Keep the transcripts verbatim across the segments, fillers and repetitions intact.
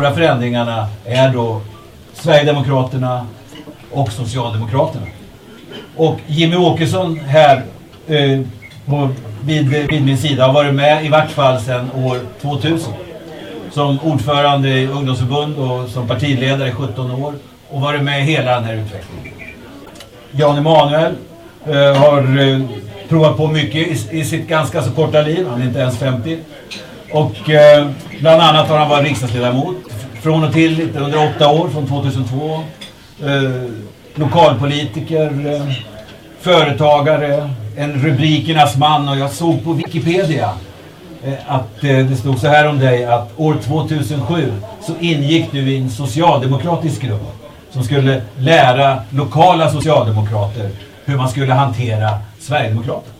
stora förändringarna är då Sverigedemokraterna och Socialdemokraterna. Och Jimmy Åkesson här eh, på, vid, vid min sida har varit med i vart fall sedan år tvåtusen. Som ordförande i ungdomsförbund och som partiledare i sjutton år. Och varit med i hela den här utvecklingen. Jan Emanuel eh, har eh, provat på mycket i, i sitt ganska så korta liv. Han är inte ens femtio. Och eh, bland annat har han varit riksdagsledamot från och till under åtta år, från tvåtusentvå. Eh, lokalpolitiker, eh, företagare, en rubrikernas man. Och jag såg på Wikipedia eh, att eh, det stod så här om dig att år tvåtusensju så ingick du i en socialdemokratisk grupp som skulle lära lokala socialdemokrater hur man skulle hantera Sverigedemokrater.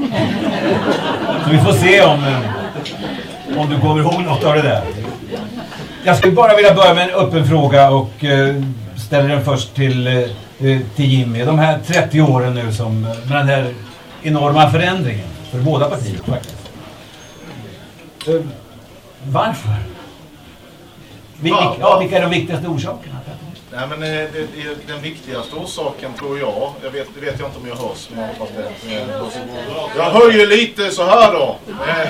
Så vi får se om, eh, om du kommer ihåg något av det där. Jag skulle bara vilja börja med en öppen fråga och eh, ställer den först till, eh, till Jimmy. De här trettio åren nu som med den här enorma förändringen för båda partier faktiskt. Eh, varför? Vil, var, ja, vilka är de viktigaste orsakerna? Nej, men det, det, den viktigaste orsaken tror jag, jag vet, det vet jag inte om jag hörs, men jag hoppas det. Jag hör ju lite så här då. Eh,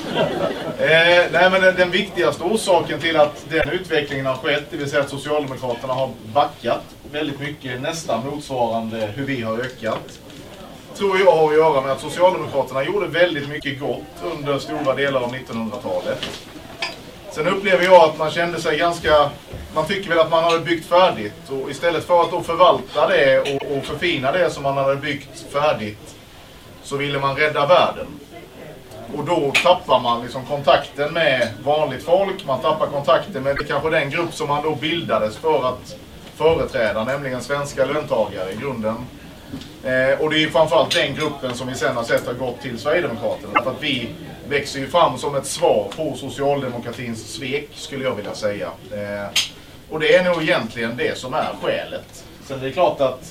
eh, nej, men den, den viktigaste orsaken till att den utvecklingen har skett, det vill säga att Socialdemokraterna har backat väldigt mycket, nästan motsvarande hur vi har ökat, tror jag har att göra med att Socialdemokraterna gjorde väldigt mycket gott under stora delar av nittonhundratalet. Sen upplever jag att man kände sig ganska, man tycker väl att man hade byggt färdigt, och istället för att då förvalta det och, och förfina det som man hade byggt färdigt så ville man rädda världen. Och då tappar man liksom kontakten med vanligt folk, man tappar kontakten med kanske den grupp som man då bildades för att företräda, nämligen svenska löntagare i grunden. Eh, och det är ju framförallt den gruppen som vi sen har sett har gått till Sverigedemokraterna, för att vi växer ju fram som ett svar på socialdemokratins svek, skulle jag vilja säga. Eh, och det är nog egentligen det som är skälet. Sen det är klart att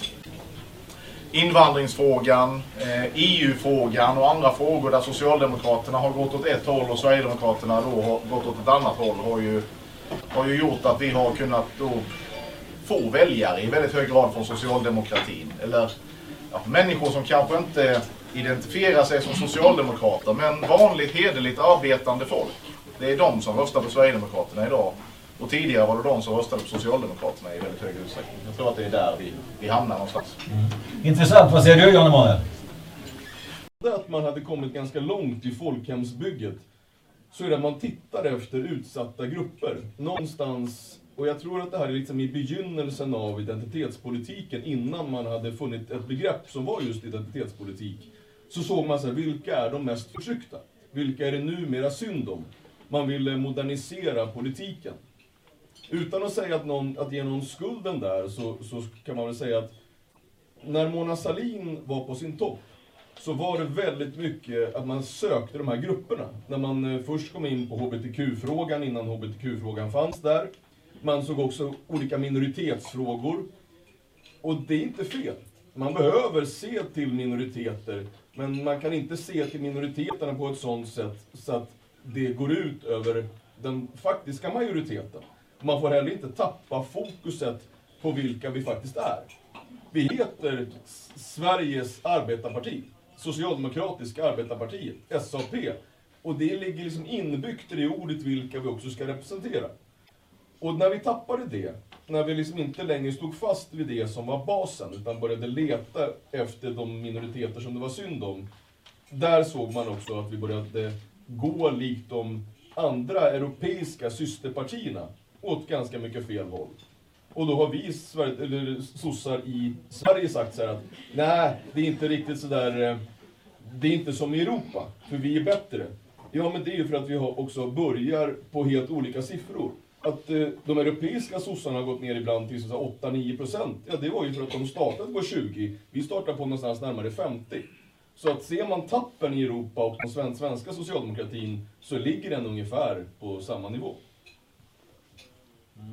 invandringsfrågan, eh, E U-frågan och andra frågor där Socialdemokraterna har gått åt ett håll och Sverigedemokraterna då har gått åt ett annat håll har ju, har ju gjort att vi har kunnat då få väljare i väldigt hög grad från socialdemokratin. Eller ja, människor som kanske inte identifierar sig som socialdemokrater, men vanligt hederligt arbetande folk. Det är de som röstar på Sverigedemokraterna idag. Och tidigare var det de som röstade på Socialdemokraterna i väldigt hög utsträckning. Jag tror att det är där vi, vi hamnar någonstans. Mm. Intressant. Vad säger du, Jan Emanuel? Att man hade kommit ganska långt i folkhemsbygget så är det att man tittar efter utsatta grupper. Någonstans, och jag tror att det här är liksom i begynnelsen av identitetspolitiken, innan man hade funnit ett begrepp som var just identitetspolitik, så såg man så här, vilka är de mest förtryckta? Vilka är det numera synd om? Man ville modernisera politiken. Utan att säga att, någon, att ge någon skulden där, så, så kan man väl säga att när Mona Sahlin var på sin topp så var det väldigt mycket att man sökte de här grupperna. När man först kom in på H B T Q-frågan innan H B T Q-frågan fanns där. Man såg också olika minoritetsfrågor. Och det är inte fel. Man behöver se till minoriteter, men man kan inte se till minoriteterna på ett sådant sätt så att det går ut över den faktiska majoriteten. Man får heller inte tappa fokuset på vilka vi faktiskt är. Vi heter Sveriges arbetarparti, Socialdemokratiska arbetarpartiet, S A P. Och det ligger liksom inbyggt i det ordet vilka vi också ska representera. Och när vi tappade det, när vi liksom inte längre stod fast vid det som var basen, utan började leta efter de minoriteter som det var synd om, där såg man också att vi började gå likt de andra europeiska systerpartierna åt ganska mycket fel håll. Och då har vi eller, sossar i Sverige sagt så här att nej, det är inte riktigt så där, det är inte som i Europa, för vi är bättre. Ja, men det är ju för att vi har också börjar på helt olika siffror. Att eh, de europeiska sossarna har gått ner ibland till åtta till nio procent. Ja, det var ju för att de startade på tjugo. Vi startade på någonstans närmare femtio. Så att ser man tappen i Europa och den svenska socialdemokratin så ligger den ungefär på samma nivå. Mm.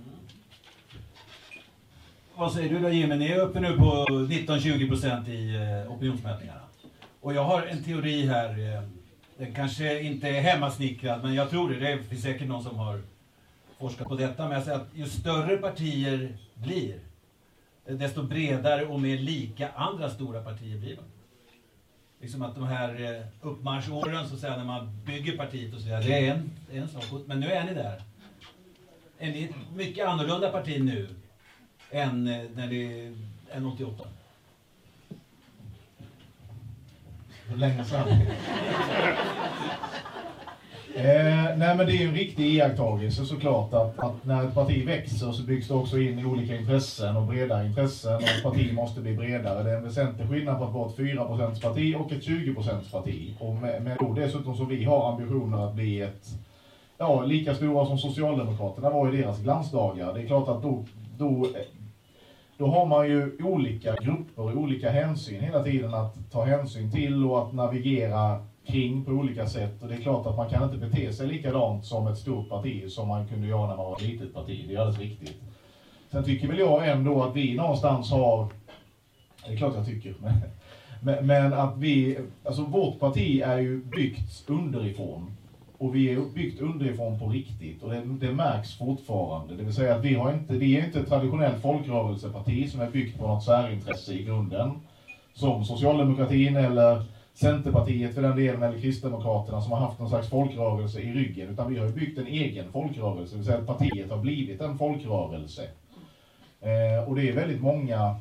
Vad säger du då, Jimmy? Ni är uppe nu på nitton till tjugo procent i eh, opinionsmätningarna. Och jag har en teori här. Eh, den kanske inte är hemmasnickrad, men jag tror det. Det finns säkert någon som har forskat på detta, men jag säger att ju större partier blir, desto bredare och mer lika andra stora partier blir man. Liksom att de här uppmarschåren, så att säga, när man bygger partiet och så vidare, det är en, en sak. Men nu är ni där. Är ni ett mycket annorlunda parti nu än när det är åttioåtta? Hur länge sedan? eh, nej men det är ju en riktig iakttagelse såklart att, att när ett parti växer så byggs det också in i olika intressen och breda intressen, och ett parti måste bli bredare. Det är en väsentlig skillnad på att vara ett fyra procent parti och ett tjugo procent parti. Och med, med då dessutom så vi har ambitioner att bli ett, ja, lika stora som Socialdemokraterna var i deras glansdagar. Det är klart att då, då Då har man ju olika grupper och olika hänsyn hela tiden att ta hänsyn till och att navigera kring på olika sätt. Och det är klart att man kan inte bete sig likadant som ett stort parti som man kunde göra när man var ett litet parti. Det är alldeles riktigt. Sen tycker väl jag ändå att vi någonstans har, det är klart jag tycker, men, men, men att vi, alltså vårt parti är ju byggt underifrån. Och vi är byggt underifrån på riktigt, och det, det märks fortfarande. Det vill säga att vi, har inte, vi är inte ett traditionellt folkrörelseparti som är byggt på något särintresse i grunden. Som Socialdemokratin eller Centerpartiet för den delen, eller Kristdemokraterna som har haft någon slags folkrörelse i ryggen. Utan vi har byggt en egen folkrörelse, det vill säga att partiet har blivit en folkrörelse. Eh, och det är väldigt många...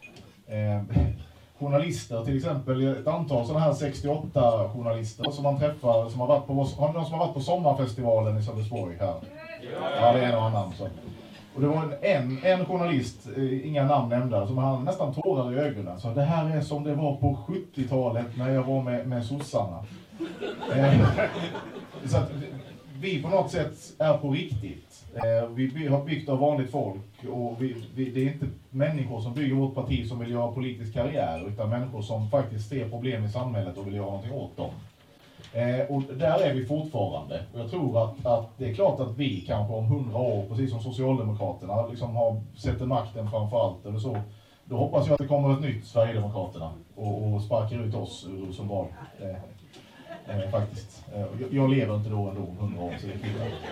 Eh, journalister, till exempel ett antal sådana här sextioåtta journalister som man träffar, som har varit på, har någon som har varit på sommarfestivalen i Sölvesborg här? Ja, det är en och annan. Så. Och det var en, en, en journalist, inga namn nämnda, som hade nästan tårar i ögonen. Så det här är som det var på sjuttiotalet när jag var med, med sossarna. Eh, så att vi på något sätt är på riktigt. Eh, vi, vi har byggt av vanligt folk, och vi, vi, det är inte människor som bygger vårt parti som vill göra politisk karriär, utan människor som faktiskt ser problem i samhället och vill göra någonting åt dem. Eh, och där är vi fortfarande. Och jag tror att, att det är klart att vi kanske om hundra år, precis som Socialdemokraterna, liksom har sätter makten framför allt eller så. Då hoppas jag att det kommer ett nytt Sverigedemokraterna och, och sparkar ut oss ur Rosenbad. Eh, eh, faktiskt. Eh, jag, jag lever inte då ändå om hundra år. Så det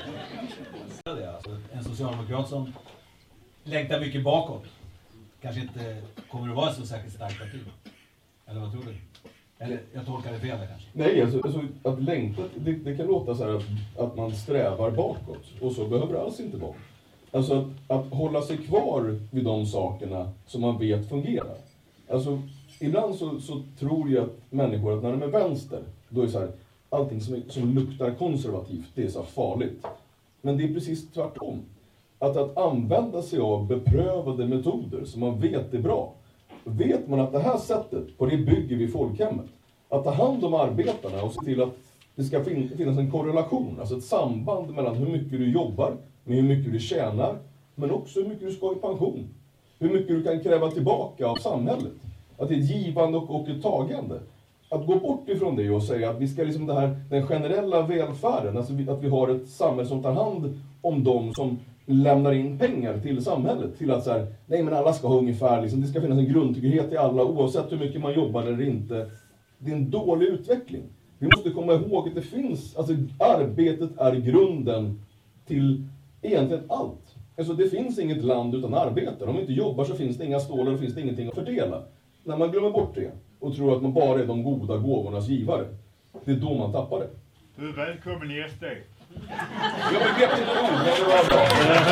är det, alltså, en socialdemokrat som längtar mycket bakåt kanske inte kommer att vara så särskilt starkt parti. Eller vad tror du? Eller jag tolkar det fel kanske. Nej, alltså, alltså att längta, det, det kan låta så här att, att man strävar bakåt. Och så behöver det alls inte vara. Alltså att, att hålla sig kvar vid de sakerna som man vet fungerar. Alltså ibland så, så tror jag att människor att när de är vänster, då är så här, allting som, är, som luktar konservativt, det är så farligt. Men det är precis tvärtom. Att, att använda sig av beprövade metoder som man vet är bra. Vet man att det här sättet, på det bygger vi folkhemmet. Att ta hand om arbetarna och se till att det ska fin- finnas en korrelation, alltså ett samband mellan hur mycket du jobbar, med hur mycket du tjänar, men också hur mycket du ska i pension. Hur mycket du kan kräva tillbaka av samhället. Att det är ett givande och, och ett tagande. Att gå bort ifrån det och säga att vi ska liksom det här, den generella välfärden, alltså att vi har ett samhälle som tar hand om dem som lämnar in pengar till samhället. Till att så här, nej men alla ska ha ungefär, liksom, det ska finnas en grundtrygghet i alla oavsett hur mycket man jobbar eller inte. Det är en dålig utveckling. Vi måste komma ihåg att det finns, alltså arbetet är grunden till egentligen allt. Alltså det finns inget land utan arbetare. Om man inte jobbar så finns det inga stålar och finns det ingenting att fördela. När man glömmer bort det och tror att man bara är de goda gåvornas givare, det är då man tappar det. Du är välkommen gäst dig. Jag begrep inte ord, men det var bra.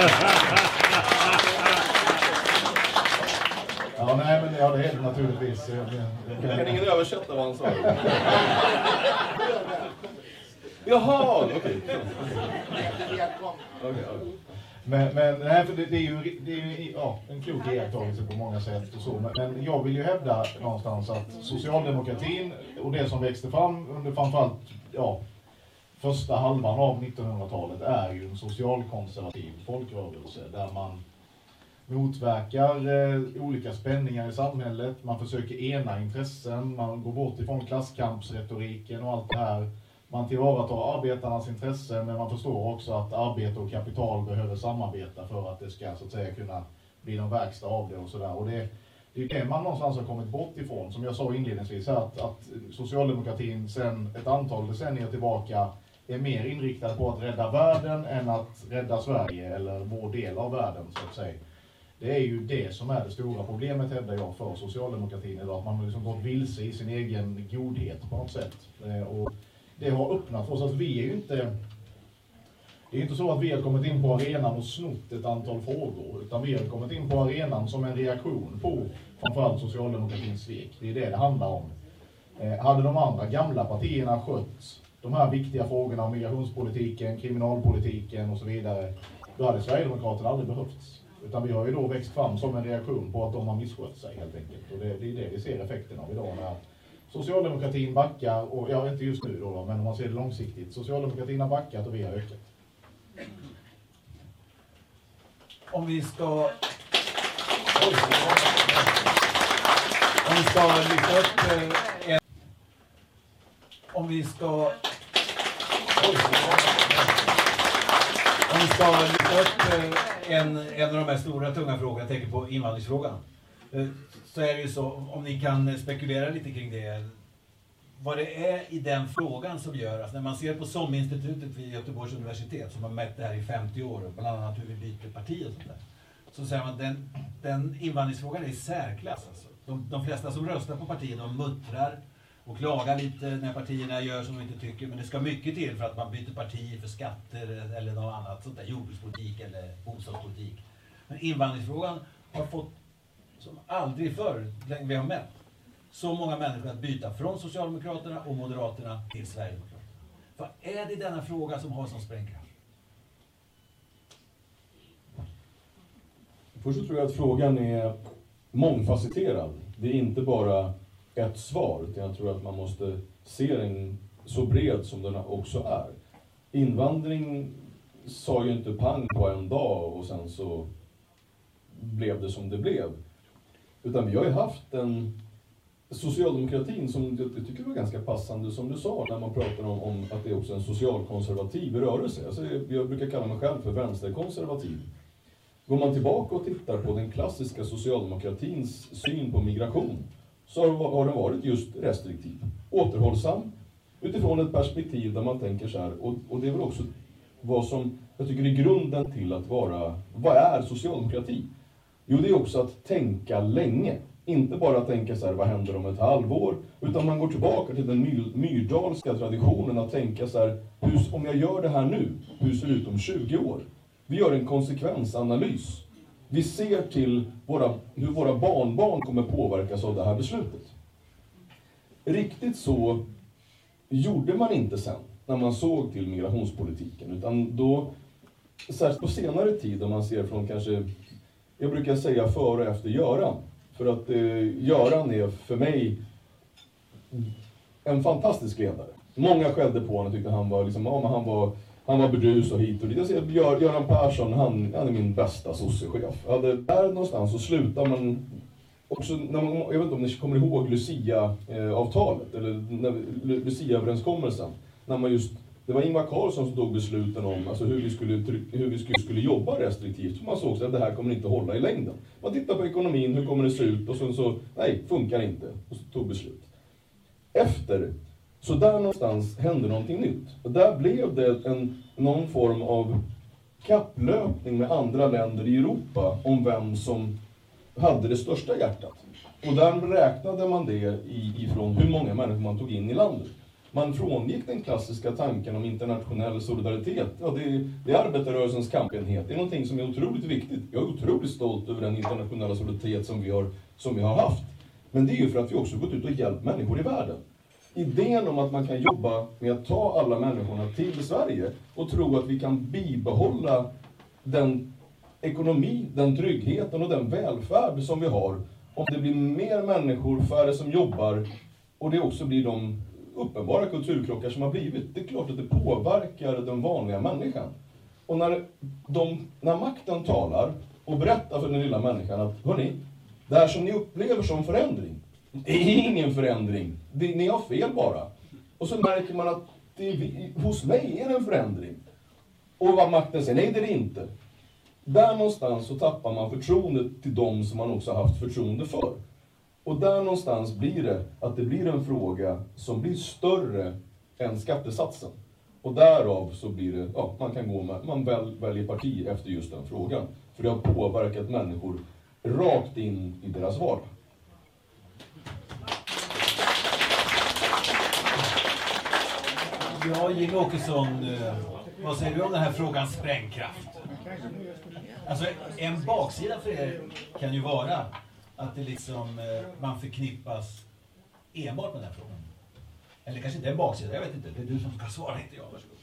Ja, nej, men ja, det är det naturligtvis. Jag kan ingen översätta vad han sa. Jaha, okej. Okay. Okay, okay. Men, men nej, för det, det är ju, det är ju ja, en klok iakttagelse på många sätt och så. Men, men jag vill ju hävda någonstans att socialdemokratin och det som växte fram under framförallt ja, första halvan av nittonhundratalet är ju en socialkonservativ folkrörelse där man motverkar eh, olika spänningar i samhället, man försöker ena intressen, man går bort ifrån klasskampsretoriken och allt det här. Man tillvaratar arbetarnas intressen, men man förstår också att arbete och kapital behöver samarbeta för att det ska så att säga kunna bli någon verkstad av det och sådär. Och det, det är det man någonstans har kommit bort ifrån. Som jag sa inledningsvis här, att, att socialdemokratin sedan ett antal decennier tillbaka är mer inriktad på att rädda världen än att rädda Sverige eller vår del av världen så att säga. Det är ju det som är det stora problemet, hävdar jag, för socialdemokratin idag. Att man har liksom gått vilse i sin egen godhet på något sätt. Och det har öppnat för oss att vi är ju inte... Det är inte så att vi har kommit in på arenan och snott ett antal frågor, utan vi har kommit in på arenan som en reaktion på framförallt socialdemokratins svek. Det är det det handlar om. Eh, hade de andra gamla partierna skött de här viktiga frågorna om migrationspolitiken, kriminalpolitiken och så vidare, då hade Sverigedemokraterna aldrig behövts. Utan vi har ju då växt fram som en reaktion på att de har misskött sig helt enkelt. Och det, det är det vi ser effekten av idag när socialdemokratin backar, och ja, inte just nu då, då men om man ser det långsiktigt. Socialdemokratin har backat och vi har ökat. Om vi ska... Om vi ska lyfta upp en... Om vi ska... Om vi ska lyfta upp en, en av de här stora tunga frågorna, jag tänker på invandringsfrågan, så är det ju så, om ni kan spekulera lite kring det, vad det är i den frågan som gör, alltså när man ser på SOM-institutet vid Göteborgs universitet som har mätt det här i femtio år, bland annat hur vi byter parti och sånt där, så säger man att den, den invandringsfrågan är i särklass. Alltså. De, de flesta som röstar på partier, de muttrar och klagar lite när partierna gör som de inte tycker, men det ska mycket till för att man byter parti för skatter eller något annat, sånt där, jordbrukspolitik eller bostadspolitik. Men invandringsfrågan har fått, som aldrig förr, länge vi har mätt, så många människor att byta från Socialdemokraterna och Moderaterna till Sverigedemokraterna. Vad är det denna fråga som har som sprängkraft? Först så tror jag att frågan är mångfacetterad. Det är inte bara ett svar, utan jag tror att man måste se den så bred som den också är. Invandring sa ju inte pang på en dag och sen så blev det som det blev. Utan vi har ju haft en socialdemokratin som jag tycker var ganska passande, som du sa, när man pratar om, om att det är också en socialkonservativ rörelse. Alltså jag brukar kalla mig själv för vänsterkonservativ. Går man tillbaka och tittar på den klassiska socialdemokratins syn på migration, så har den varit just restriktiv, återhållsam, utifrån ett perspektiv där man tänker så här, och, och det är väl också vad som jag tycker är grunden till att vara, vad är socialdemokrati? Jo, det är också att tänka länge. Inte bara tänka så här, vad händer om ett halvår? Utan man går tillbaka till den myrdalska traditionen att tänka så här, hur, om jag gör det här nu, hur ser det ut om tjugo år? Vi gör en konsekvensanalys. Vi ser till våra, hur våra barnbarn kommer påverkas av det här beslutet. Riktigt så gjorde man inte sen när man såg till migrationspolitiken. Utan då, särskilt på senare tid, om man ser från kanske, jag brukar säga före och efter Göran. För att eh, Göran är för mig en fantastisk ledare. Många skällde på honom och tyckte han var, liksom, ja, men han var, han var burdus och hit och dit. Jag säger, Gör, Göran Persson, han, han är min bästa sossechef. Ja, där någonstans så slutar man också, när man, jag vet inte om ni kommer ihåg Lucia-avtalet eller Lucia-överenskommelsen. När man just, det var Ingvar Carlsson som tog besluten om alltså hur vi skulle, hur vi skulle, skulle jobba restriktivt. Så man såg att det här kommer inte hålla i längden. Man tittar på ekonomin, hur kommer det se ut? Och så, så nej, funkar inte. Och så tog beslut. Efter, så där någonstans hände någonting nytt. Och där blev det en, någon form av kapplöpning med andra länder i Europa om vem som hade det största hjärtat. Och där räknade man det ifrån hur många människor man tog in i landet. Man frångick den klassiska tanken om internationell solidaritet. Ja, det, är, det är arbetarrörelsens kampenhet. Det är någonting som är otroligt viktigt. Jag är otroligt stolt över den internationella solidaritet som vi har, som vi har haft. Men det är ju för att vi också gått ut och hjälpt människor i världen. Idén om att man kan jobba med att ta alla människorna till Sverige och tro att vi kan bibehålla den ekonomi, den tryggheten och den välfärd som vi har. Om det blir mer människor, färre som jobbar och det också blir de uppenbara kulturkrockar som har blivit. Det är klart att det påverkar den vanliga människan. Och när, de, när makten talar och berättar för den lilla människan att hörni, det här som ni upplever som förändring, det är ingen förändring. Det, ni har fel bara. Och så märker man att det är, hos mig är det en förändring. Och vad makten säger, nej det är det inte. Där någonstans så tappar man förtroendet till dem som man också har haft förtroende för. Och där någonstans blir det att det blir en fråga som blir större än skattesatsen. Och därav så blir det, ja, man kan gå med, man väl, väljer parti efter just den frågan. För det har påverkat människor rakt in i deras vardag. Ja, Jimmie Åkesson, vad säger du om den här frågan sprängkraft? Alltså en baksida för er kan ju vara att det liksom, man förknippas enbart med den här frågan. Eller kanske inte en baksida, jag vet inte. Det är du som ska svara, inte jag. Varsågod.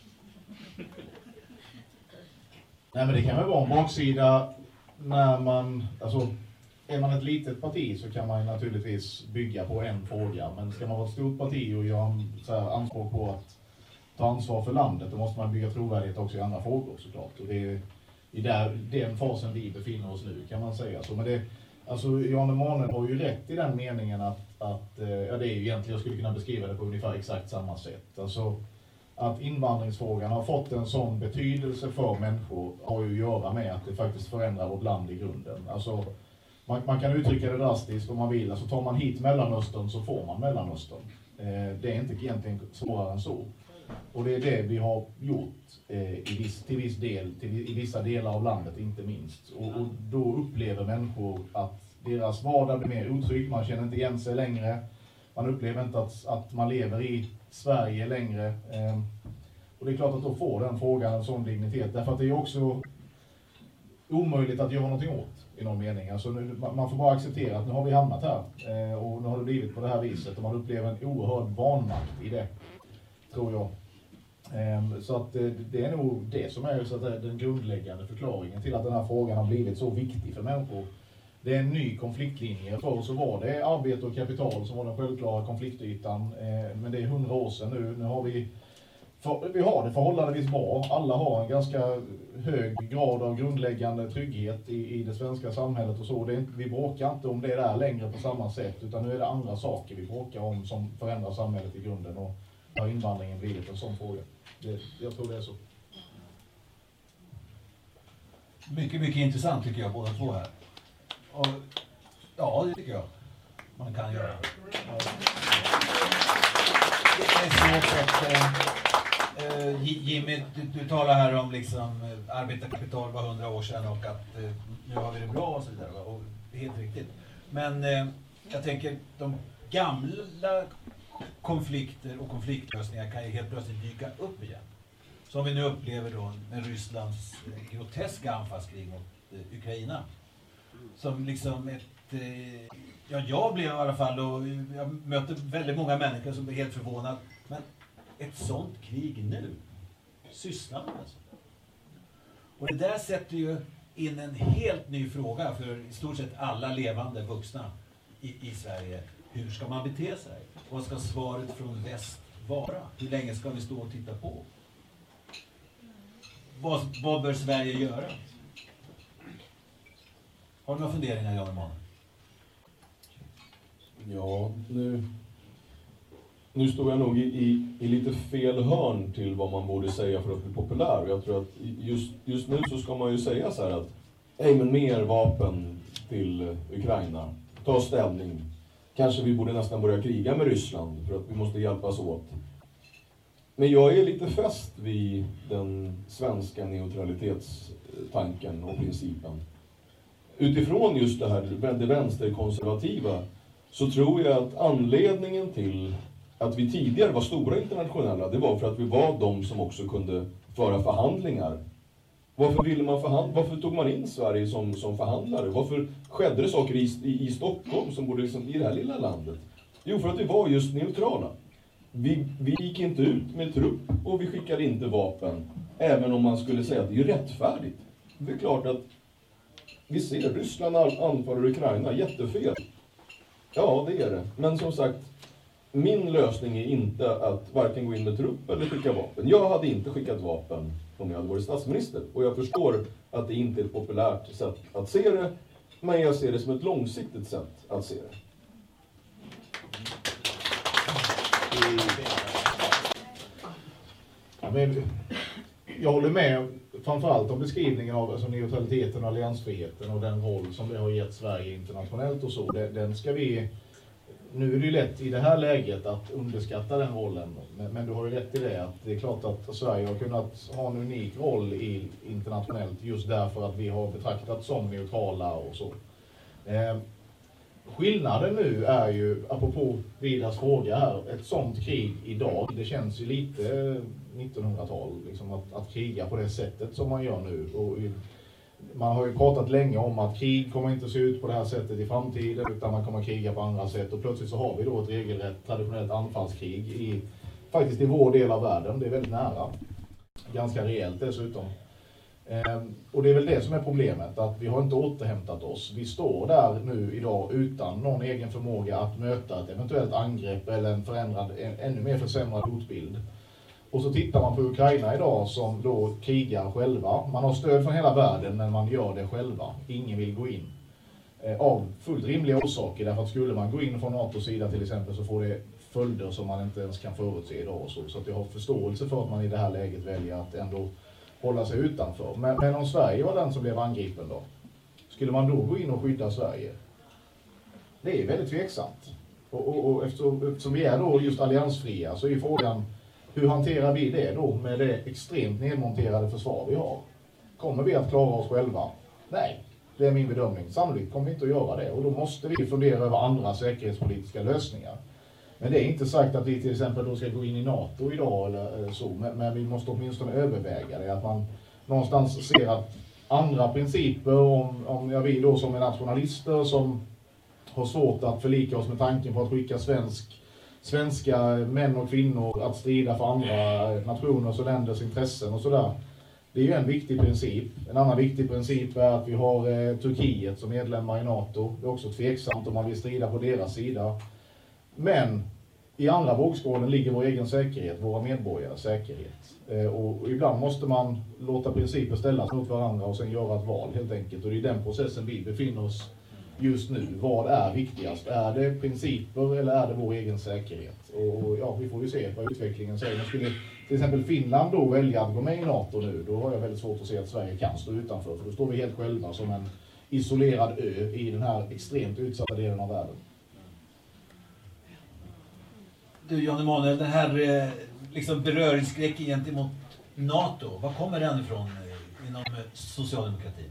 Nej, men det kan väl vara en baksida när man, alltså är man ett litet parti så kan man ju naturligtvis bygga på en fråga. Men ska man vara ett stort parti och göra så här, anspråk på att ta ansvar för landet, då måste man bygga trovärdighet också i andra frågor såklart. Och det är i där, den fasen vi befinner oss nu, kan man säga. Så, men det, alltså Jan Emanuel har ju rätt i den meningen att, att ja, det är ju egentligen, jag skulle kunna beskriva det på ungefär exakt samma sätt. Alltså att invandringsfrågan har fått en sån betydelse för människor har ju att göra med att det faktiskt förändrar vårt land i grunden. Alltså man, man kan uttrycka det drastiskt om man vill. Alltså tar man hit Mellanöstern så får man Mellanöstern. Eh, det är inte egentligen svårare än så. Och det är det vi har gjort eh, i viss, till viss del, till, i vissa delar av landet inte minst. Och, och då upplever människor att deras vardag blir mer otrygg, man känner inte igen sig längre. Man upplever inte att, att man lever i Sverige längre. Eh, och det är klart att då får den frågan en sån dignitet. Därför att det är också omöjligt att göra någonting åt i någon mening. Alltså nu, man får bara acceptera att nu har vi hamnat här. Eh, och nu har det blivit på det här viset. Och man upplever en oerhörd vanmakt i det, tror jag. Så att det är nog det som är så att den grundläggande förklaringen till att den här frågan har blivit så viktig för människor. Det är en ny konfliktlinje. Förr så var det arbete och kapital som var den självklara konfliktytan. Men det är hundra år sedan nu. Nu har vi, vi har det förhållandevis bra. Alla har en ganska hög grad av grundläggande trygghet i, i det svenska samhället och så. Det är inte, vi bråkar inte om det där längre på samma sätt, utan nu är det andra saker vi bråkar om som förändrar samhället i grunden. Och har invandringen blivit en sån fråga? Det, jag tror det är så. Mycket, mycket intressant tycker jag, båda två här. Och, ja, det tycker jag man kan göra. Ja. Det är så att äh, Jimmie, du, du talar här om liksom arbetarkapital var hundra år sedan och att äh, nu har vi det bra och så vidare. Och helt riktigt. Men äh, jag tänker, de gamla konflikter och konfliktlösningar kan ju helt plötsligt dyka upp igen. Som vi nu upplever då med Rysslands groteska anfallskrig mot eh, Ukraina. Som liksom ett... Eh, ja, jag blev i alla fall, och jag möter väldigt många människor som blir helt förvånade. Men ett sånt krig nu sysslar man alltså. Och det där sätter ju in en helt ny fråga för i stort sett alla levande vuxna i, i Sverige. Hur ska man bete sig? Vad ska svaret från väst vara? Hur länge ska vi stå och titta på? Vad, vad bör Sverige göra? Har du några funderingar, Jan Emanuel? Ja, nu, nu står jag nog i, i, i lite fel hörn till vad man borde säga för att bli populär. Jag tror att just, just nu så ska man ju säga så här att nej, men mer vapen till Ukraina. Ta ställning. Kanske vi borde nästan börja kriga med Ryssland för att vi måste hjälpas åt. Men jag är lite fäst vid den svenska neutralitetstanken och principen. Utifrån just det här det vänsterkonservativa så tror jag att anledningen till att vi tidigare var stora internationella, det var för att vi var de som också kunde föra förhandlingar. Varför ville man förhandla? Varför tog man in Sverige som, som förhandlare? Varför skedde det saker i, i, i Stockholm som borde liksom, i det här lilla landet? Jo, för att vi var just neutrala. Vi, vi gick inte ut med trupp och vi skickade inte vapen. Även om man skulle säga att det är rättfärdigt. Det är klart att vi ser Ryssland anfaller Ukraina, jättefel. Ja, det är det. Men som sagt, min lösning är inte att varken gå in med trupp eller skicka vapen. Jag hade inte skickat vapen om jag hade varit statsminister. Och jag förstår att det inte är ett populärt sätt att se det. Men jag ser det som ett långsiktigt sätt att se det. Ja, men jag håller med framförallt om beskrivningen av alltså, neutraliteten och alliansfriheten och den roll som det har gett Sverige internationellt och så. Den, den ska vi nu är det ju lätt i det här läget att underskatta den rollen. Men, men du har ju rätt i det, att det är klart att Sverige har kunnat ha en unik roll i, internationellt just därför att vi har betraktats som neutrala och så. Eh, skillnaden nu är ju, apropå Vidars fråga här, ett sånt krig idag, det känns ju lite nittonhundratal, liksom att, att kriga på det sättet som man gör nu. Och man har ju pratat länge om att krig kommer inte se ut på det här sättet i framtiden, utan man kommer kriga på andra sätt. Och plötsligt så har vi då ett regelrätt traditionellt anfallskrig i, faktiskt i vår del av världen. Det är väldigt nära. Ganska rejält dessutom. Ehm, och det är väl det som är problemet, att vi har inte återhämtat oss. Vi står där nu idag utan någon egen förmåga att möta ett eventuellt angrepp eller en förändrad, en, ännu mer försämrad hotbild. Och så tittar man på Ukraina idag som då krigar själva. Man har stöd från hela världen men man gör det själva. Ingen vill gå in. Eh, av fullt rimliga orsaker. Därför att skulle man gå in från NATOs sida till exempel så får det följder som man inte ens kan förutse idag. Och så så att jag har förståelse för att man i det här läget väljer att ändå hålla sig utanför. Men, men om Sverige var den som blev angripen då? Skulle man då gå in och skydda Sverige? Det är väldigt tveksamt. Och, och, och eftersom, eftersom vi är då just alliansfria så är frågan: hur hanterar vi det då med det extremt nedmonterade försvar vi har? Kommer vi att klara oss själva? Nej, det är min bedömning. Sannolikt kommer vi inte att göra det. Och då måste vi fundera över andra säkerhetspolitiska lösningar. Men det är inte sagt att vi till exempel då ska gå in i NATO idag eller så. Men, men vi måste åtminstone överväga det. Att man någonstans ser att andra principer, om, om jag vill då som är nationalister som har svårt att förlika oss med tanken på att skicka svensk svenska män och kvinnor att strida för andra nationers och länders intressen och sådär. Det är ju en viktig princip. En annan viktig princip är att vi har eh, Turkiet som medlemmar i NATO. Det är också tveksamt om man vill strida på deras sida. Men i andra vågskålen ligger vår egen säkerhet, våra medborgares säkerhet. Eh, och, och ibland måste man låta principer ställas mot varandra och sen göra ett val helt enkelt. Och det är den processen vi befinner oss just nu. Vad är viktigast? Är det principer eller är det vår egen säkerhet? Och, och ja, vi får ju se vad utvecklingen säger. Men skulle till exempel Finland då välja att gå med i NATO nu, då har jag väldigt svårt att se att Sverige kan stå utanför. För då står vi helt själva som en isolerad ö i den här extremt utsatta delen av världen. Du Jan Emanuel, den här eh, liksom beröringsskräcken gentemot NATO, var kommer den ifrån eh, inom eh, socialdemokratin?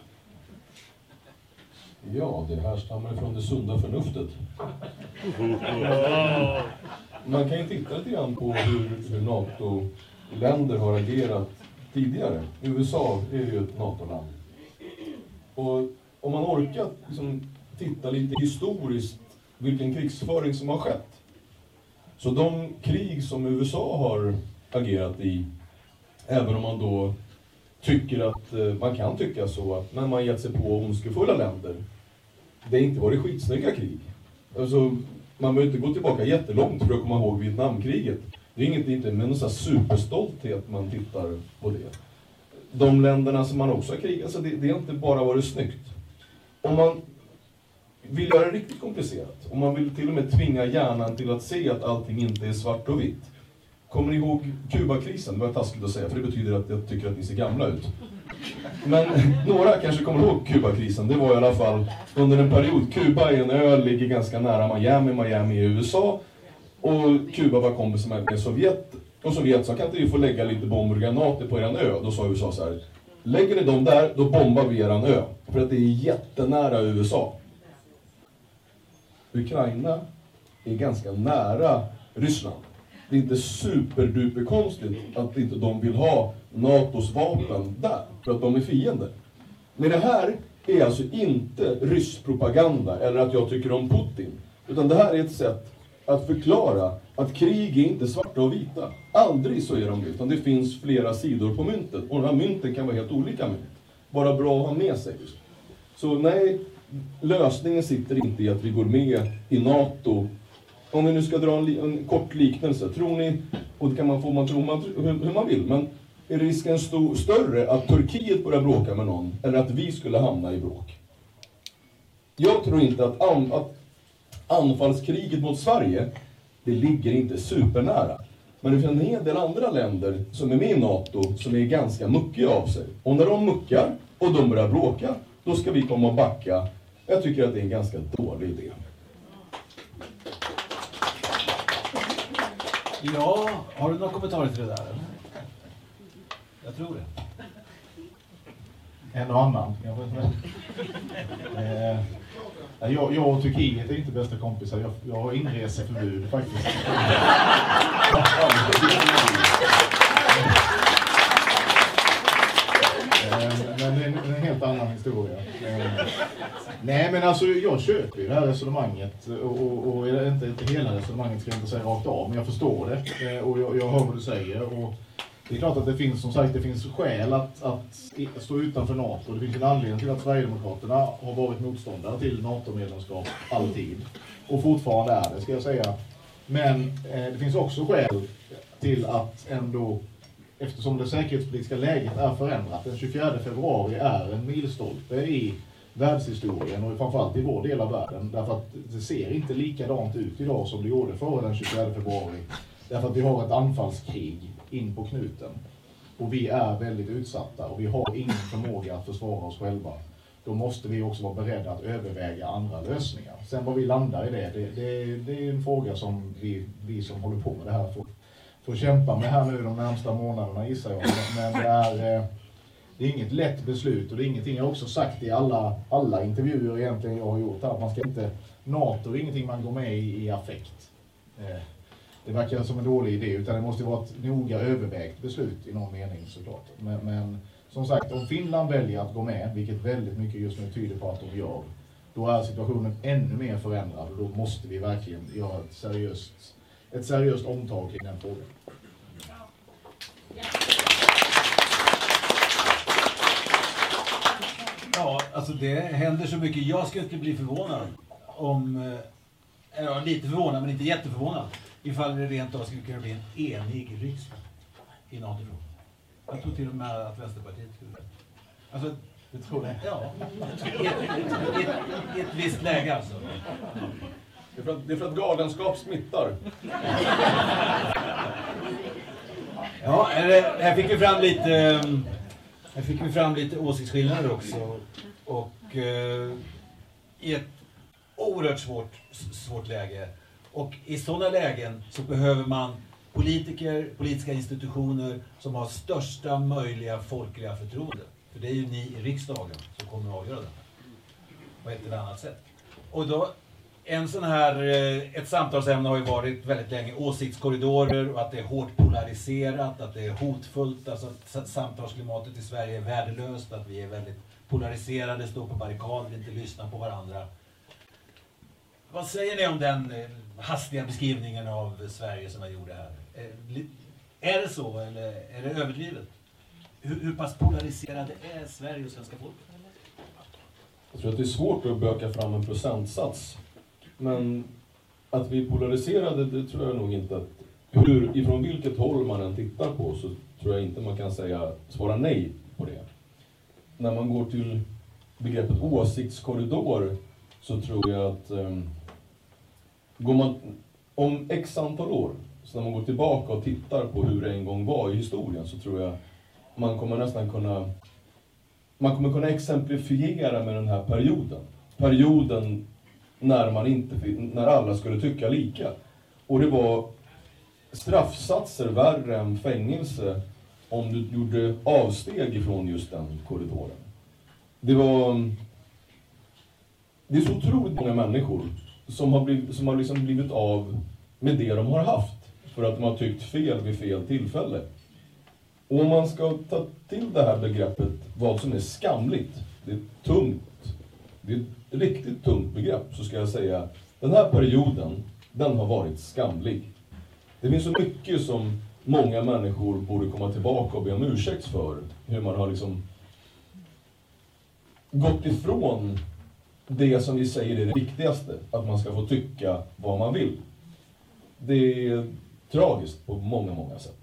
Ja, det här stammar från det sunda förnuftet. Man kan ju titta lite grann på hur, hur NATO-länder har agerat tidigare. U S A är ju ett NATO-land. Och om man orkar liksom titta lite historiskt vilken krigsföring som har skett. Så de krig som U S A har agerat i, även om man då tycker att man kan tycka så att när man gett sig på ondskefulla länder, det är inte varit skitsnygga krig. Alltså, man behöver inte gå tillbaka jättelångt för att komma ihåg Vietnamkriget. Det är inget, inte med någon sån superstolthet man tittar på det. De länderna som man också har krigat, alltså det, det har inte bara varit snyggt. Om man vill göra det riktigt komplicerat, om man vill till och med tvinga hjärnan till att se att allting inte är svart och vitt. Kommer ni ihåg Kubakrisen? Det var taskigt att säga, för det betyder att jag tycker att ni ser gamla ut. Men några kanske kommer ihåg Kubakrisen. Det var i alla fall under en period. Kuba är en ö, ligger ganska nära Miami. Miami är U S A. Och Kuba var kompis med Sovjet. Och Sovjet sa, kan inte vi få lägga lite bomber och granater på eran ö? Då sa U S A så här: lägger ni dem där, då bombar vi eran ö. För att det är jättenära U S A. Ukraina är ganska nära Ryssland. Det är inte superduper konstigt att inte de vill ha NATOs vapen där, för att de är fiender. Men det här är alltså inte rysk propaganda eller att jag tycker om Putin. Utan det här är ett sätt att förklara att krig är inte svarta och vita. Aldrig så är de det, utan det finns flera sidor på myntet. Och den här mynten kan vara helt olika mynt. Bara bra att ha med sig. Så nej, lösningen sitter inte i att vi går med i NATO. Om vi nu ska dra en, li- en kort liknelse, tror ni, och det kan man få man tro man, hur, hur man vill, men är risken stor, större att Turkiet börjar bråka med någon eller att vi skulle hamna i bråk? Jag tror inte att, an, att anfallskriget mot Sverige, det ligger inte supernära. Men det finns en hel del andra länder som är med i NATO som är ganska muckiga av sig. Och när de muckar och de börjar bråka, då ska vi komma och backa. Jag tycker att det är en ganska dålig idé. Ja, har du några kommentarer till det där? Eller? Jag tror det. En och annan. Jag, vet inte. eh, jag, jag och Turkiet är inte bästa kompisar. Jag, jag har inreseförbud faktiskt. Men det är en, en helt annan historia. Nej, men alltså jag köper ju det här resonemanget och, och, och inte, inte hela resonemanget ska jag inte säga rakt av, men jag förstår det och jag, jag hör vad du säger. Och det är klart att det finns, som sagt, det finns skäl att, att stå utanför NATO. Det finns en anledning till att Sverigedemokraterna har varit motståndare till NATO-medlemskap alltid. Och fortfarande är det, ska jag säga. Men eh, det finns också skäl till att ändå, eftersom det säkerhetspolitiska läget är förändrat, den tjugofjärde februari är en milstolpe i världshistorien och framförallt i vår del av världen. Därför att det ser inte likadant ut idag som det gjorde före den tjugofjärde februari. Därför att vi har ett anfallskrig in på knuten. Och vi är väldigt utsatta och vi har ingen förmåga att försvara oss själva. Då måste vi också vara beredda att överväga andra lösningar. Sen vad vi landar i det, det, det, det är en fråga som vi, vi som håller på med det här får, får kämpa med här nu de närmsta månaderna, gissar jag. Men det är, det är inget lätt beslut och det är ingenting jag också sagt i alla, alla intervjuer egentligen jag har gjort här. Man ska inte, NATO är ingenting man går med i, i affekt. Det verkar som en dålig idé, utan det måste vara ett noga övervägt beslut i någon mening såklart. Men, men som sagt, om Finland väljer att gå med, vilket väldigt mycket just nu tyder på att de gör, då är situationen ännu mer förändrad och då måste vi verkligen göra ett seriöst, ett seriöst omtag i den frågan. Ja, alltså det händer så mycket. Jag skulle inte bli förvånad om, ja, lite förvånad men inte jätteförvånad, ifall det rent av skulle kunna bli en enig riksdag i NATO-frågan. Jag tror till och med att Vänsterpartiet skulle bli. Alltså, det tror jag. Ja, i ett, ett, ett, ett visst läge alltså. Det är för att, det är för att galenskap smittar. Ja, här fick vi fram lite, här fick vi fram lite åsiktsskillnader också. Och eh, i ett oerhört svårt, svårt läge. Och i sådana lägen så behöver man politiker, politiska institutioner som har största möjliga folkliga förtroende. För det är ju ni i riksdagen som kommer att avgöra det. På ett eller annat sätt. Och då, en sån här, ett samtalsämne har ju varit väldigt länge åsiktskorridorer och att det är hårt polariserat, att det är hotfullt, alltså att samtalsklimatet i Sverige är värdelöst, att vi är väldigt polariserade, står på barrikader, inte lyssnar på varandra. Vad säger ni om den hastiga beskrivningen av Sverige som jag gjorde här? Är det så eller är det överdrivet? Hur, hur pass polariserade är Sverige och svenska folket? Jag tror att det är svårt att böka fram en procentsats. Men att vi är polariserade, det tror jag nog inte att... Hur, ifrån vilket håll man än tittar på så tror jag inte man kan säga, svara nej på det. När man går till begreppet åsiktskorridor så tror jag att... Um, går man, om x antal år, så när man går tillbaka och tittar på hur det en gång var i historien så tror jag man kommer nästan kunna... Man kommer kunna exemplifiera med den här perioden. Perioden när, man inte, när alla skulle tycka lika. Och det var straffsatser värre än fängelse om du gjorde avsteg ifrån just den korridoren. Det var... Det är så otroligt många människor som har, blivit, som har liksom blivit av med det de har haft. För att de har tyckt fel vid fel tillfälle. Och om man ska ta till det här begreppet, vad som är skamligt, det är tungt, det är ett riktigt tungt begrepp, så ska jag säga, den här perioden, den har varit skamlig. Det finns så mycket som många människor borde komma tillbaka och be om ursäkt för, hur man har liksom gått ifrån det som vi säger är det viktigaste, att man ska få tycka vad man vill. Det är tragiskt på många, många sätt.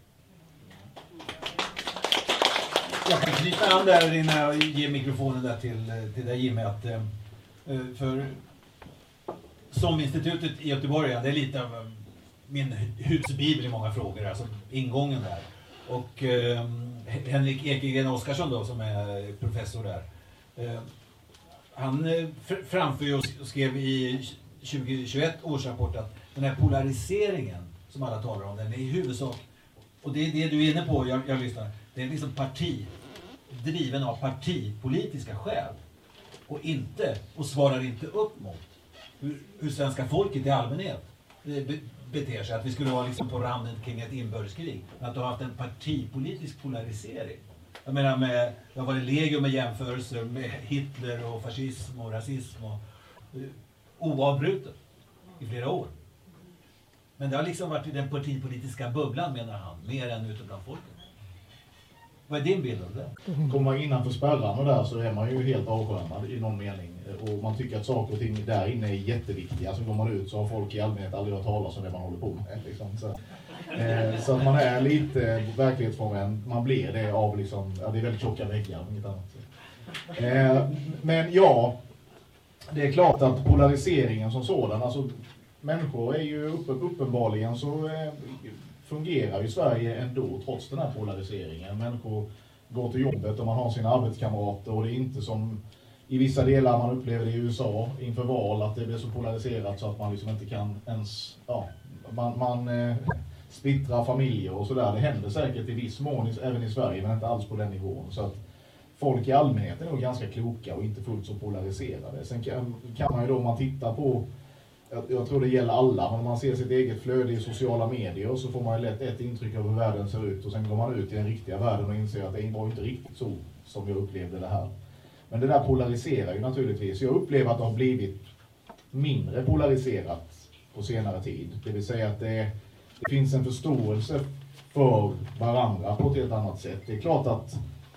Jag kan knyta an där innan jag ger mikrofonen där till, till dig Jimmy, att eh, för SOM-institutet i Göteborg, det är lite av min husbibel i många frågor, alltså ingången där. Och eh, Henrik Ekegren Oskarsson då, som är professor där, eh, han eh, framför och skrev i tjugo tjugoett års rapport att den här polariseringen som alla talar om. Den är i huvudsak, och det är det du är inne på, jag, jag lyssnar, det är liksom parti, driven av partipolitiska skäl. Och inte, och svarar inte upp mot hur, hur svenska folket i allmänhet be, beter sig. Att vi skulle vara liksom på randen kring ett inbördeskrig. Att du har haft en partipolitisk polarisering. Jag menar, med, det har varit legio med jämförelser med Hitler och fascism och rasism och oavbrutet i flera år. Men det har liksom varit i den partipolitiska bubblan, menar han, mer än ute bland folket. Vad är din bild av det? Kommer man innanför spärrarna där så är man ju helt avskärmad i någon mening. Och man tycker att saker och ting där inne är jätteviktiga. Så går man ut så har folk i allmänhet aldrig hört talas om det man håller på med. Liksom. Så, eh, så att man är lite verklighetsfrånvänd. Man blir det av liksom, ja, det är väldigt tjocka väggar och inget annat. Eh, men ja, det är klart att polariseringen som sådan, alltså människor är ju uppe, uppenbarligen så eh, fungerar ju Sverige ändå trots den här polariseringen. Människor går till jobbet och man har sina arbetskamrater och det är inte som i vissa delar man upplever det i U S A inför val att det blir så polariserat så att man liksom inte kan ens, ja, man, man eh, splittrar familjer och sådär. Det händer säkert i viss mån även i Sverige men inte alls på den nivån. Så att folk i allmänhet är nog ganska kloka och inte fullt så polariserade. Sen kan, kan man ju då, om man tittar på, jag, jag tror det gäller alla, men om man ser sitt eget flöde i sociala medier så får man ju lätt ett intryck av hur världen ser ut och sen går man ut i den riktiga världen och inser att det var inte riktigt så som jag upplevde det här. Men det där polariserar ju naturligtvis. Jag upplever att det har blivit mindre polariserat på senare tid. Det vill säga att det, det finns en förståelse för varandra på ett helt annat sätt. Det är klart att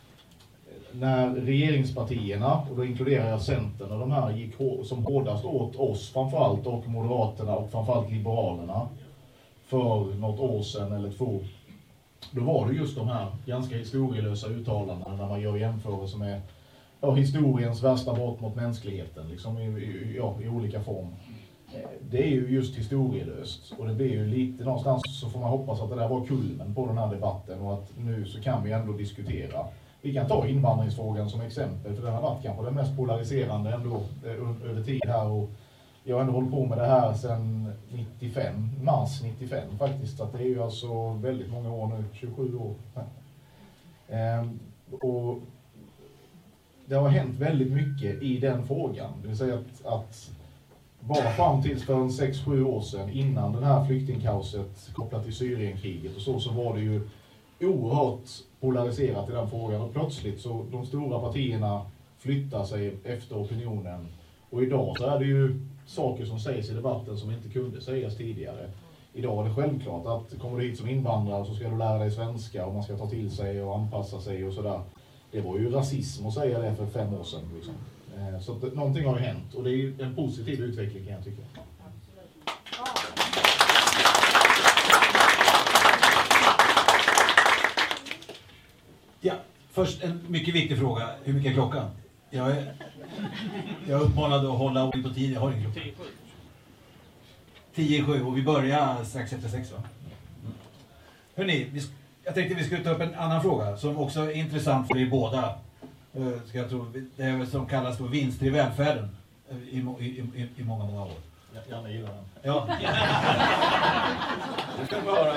när regeringspartierna, och då inkluderar jag Centern och de här, gick som hårdast åt oss framförallt och Moderaterna och framförallt Liberalerna för något år sedan eller två, då var det just de här ganska historielösa uttalandena när man gör jämförelser med ja, historiens värsta brott mot mänskligheten liksom i, i, ja, i olika form. Det är ju just historielöst och det blir ju lite någonstans så får man hoppas att det där var kulmen på den här debatten och att nu så kan vi ändå diskutera. Vi kan ta invandringsfrågan som exempel för den har varit kanske den mest polariserande ändå över tid här och jag har ändå hållit på med det här sedan nittiofem, mars nittiofem faktiskt, så att det är ju alltså väldigt många år nu, tjugosju år. Ehm, och det har hänt väldigt mycket i den frågan, det vill säga att, att bara fram tills för en sex sju år sedan innan den här flyktingkaoset kopplat till Syrienkriget och så, så var det ju oerhört polariserat i den frågan och plötsligt så de stora partierna flyttar sig efter opinionen och idag så är det ju saker som sägs i debatten som inte kunde sägas tidigare. Idag är det självklart att kommer du hit som invandrare så ska du lära dig svenska och man ska ta till sig och anpassa sig och sådär. Det var ju rasism att säga det för fem år sedan liksom. Så att någonting har ju hänt och det är ju en positiv utveckling kan jag tycka. Ja, först en mycket viktig fråga. Hur mycket är klockan? Jag är, jag är uppmanad att hålla ordning på tid. Jag har ingen klocka. tio sju och vi börjar strax efter sex va? Mm. Hörrni, vi, jag tänkte vi skulle ta upp en annan fråga som också är intressant för er båda. Uh, ska jag tro, det är väl som kallas för vinster i välfärden i, i, i, i många, många år. Janne gillar den. Ja. Det ska vi höra.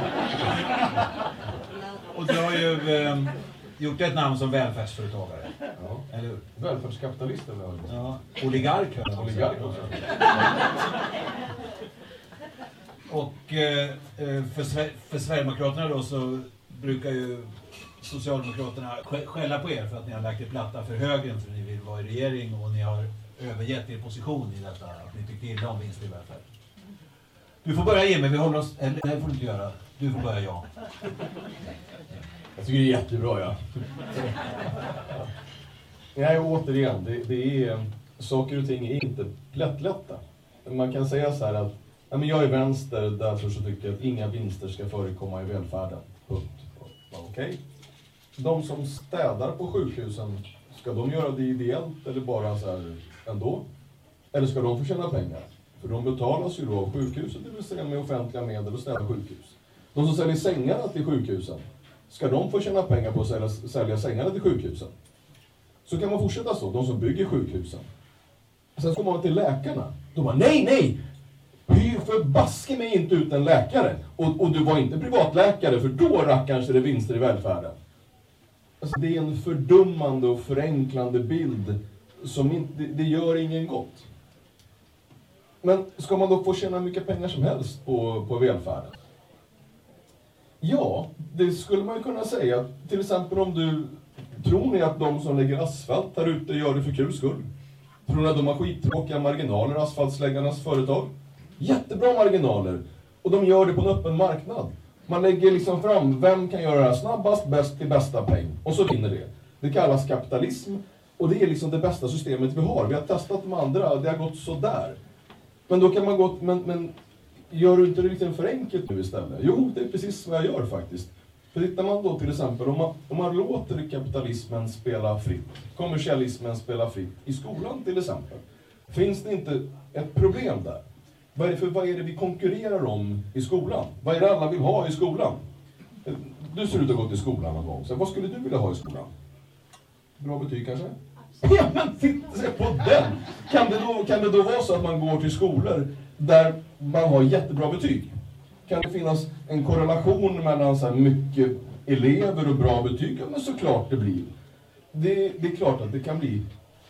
Och du har ju um, gjort ett namn som välfärdsföretagare. Ja. Eller hur? Välfärdskapitalist eller vad? Ja, oligark. Oligark också. Och eh, för, för Sverigedemokraterna då så brukar ju Socialdemokraterna skälla på er för att ni har lagt er platta för högern för ni vill vara i regering och ni har övergett er position i detta att ni tyckte illa om vinster i välfärd. Du får börja Jimmy, vi håller oss, eller det får du inte göra. Du får börja ja. Jag tycker det är jättebra ja. Nej, återigen, det, det är saker och ting är inte lättlätta. Man kan säga så här att ja, men jag är vänster, därför så tycker jag att inga vinster ska förekomma i välfärden. Punkt. Okej. Okay. De som städar på sjukhusen, ska de göra det ideellt eller bara så här ändå? Eller ska de få tjäna pengar? För de betalas ju då av sjukhuset, det vill säga med offentliga medel och städa sjukhus. De som säljer sängarna till sjukhusen, ska de få tjäna pengar på att sälja, sälja sängarna till sjukhusen? Så kan man fortsätta så, de som bygger sjukhusen. Sen ska man till läkarna. De bara, nej, nej! Hyr för baske mig inte ut en läkare. Och, och du var inte privatläkare, för då rackarns är det vinster i välfärden. Alltså, det är en fördummande och förenklande bild som inte, det, det gör ingen gott. Men ska man då få tjäna mycket pengar som helst på, på välfärden? Ja, det skulle man ju kunna säga. Till exempel om du tror ni att de som lägger asfalt här ute gör det för kul skull? Tror ni att de har skittråkiga marginaler, asfaltsläggarnas företag? Jättebra marginaler. Och de gör det på en öppen marknad. Man lägger liksom fram, vem kan göra det här snabbast, bäst till bästa peng. Och så vinner det. Det kallas kapitalism. Och det är liksom det bästa systemet vi har. Vi har testat de andra, det har gått så där. Men då kan man gå, men, men gör du inte det lite för enkelt nu istället? Jo, det är precis vad jag gör faktiskt. För tittar man då till exempel, om man, om man låter kapitalismen spela fritt, kommersialismen spela fritt, i skolan till exempel, finns det inte ett problem där? Vad är det, för vad är det vi konkurrerar om i skolan? Vad är det alla vill ha i skolan? Du ser ut att gå till skolan någon gång, så vad skulle du vilja ha i skolan? Bra betyg kanske? Ja, men titta på den! Kan det, då, kan det då vara så att man går till skolor där man har jättebra betyg? Kan det finnas en korrelation mellan så här mycket elever och bra betyg? Ja, men såklart det blir. Det, det är klart att det kan bli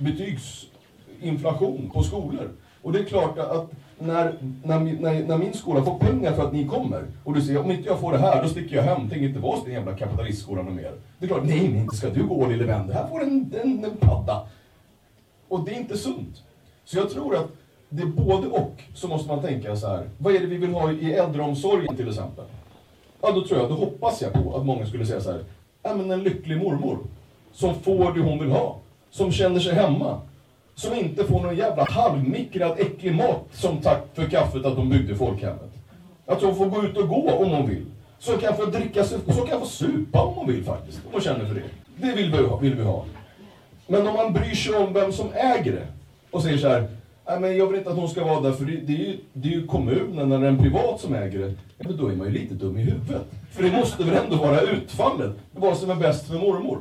betygsinflation på skolor. Och det är klart att när, när, när, när min skola får pengar för att ni kommer, och du säger, om inte jag får det här, då sticker jag hem. Tänk inte vara den jävla kapitalistskolan och mer. Det är klart, nej, men inte ska du gå, lille vän. Det här får en, en, en padda. Och det är inte sunt. Så jag tror att det är både och, så måste man tänka så här. Vad är det vi vill ha i äldreomsorgen till exempel? Ja, då tror jag, då hoppas jag på att många skulle säga så här. Ja, men en lycklig mormor. Som får det hon vill ha. Som känner sig hemma. Som inte får någon jävla halvmikrad äcklig mat som tack för kaffet att de byggde folkhemmet. Att hon får gå ut och gå om hon vill. Så kan få dricka, så kan få supa om hon vill faktiskt. Om hon känner för det. Det vill vi ha. Vill vi ha. Men om man bryr sig om vem som äger det. Och säger så här. Nej, men jag vill inte att hon ska vara där, för det, det, är, ju, det är ju kommunen eller en privat som äger det. Ja, men då är man ju lite dum i huvudet. För det måste väl ändå vara utfallet. Vad som är bäst för mormor.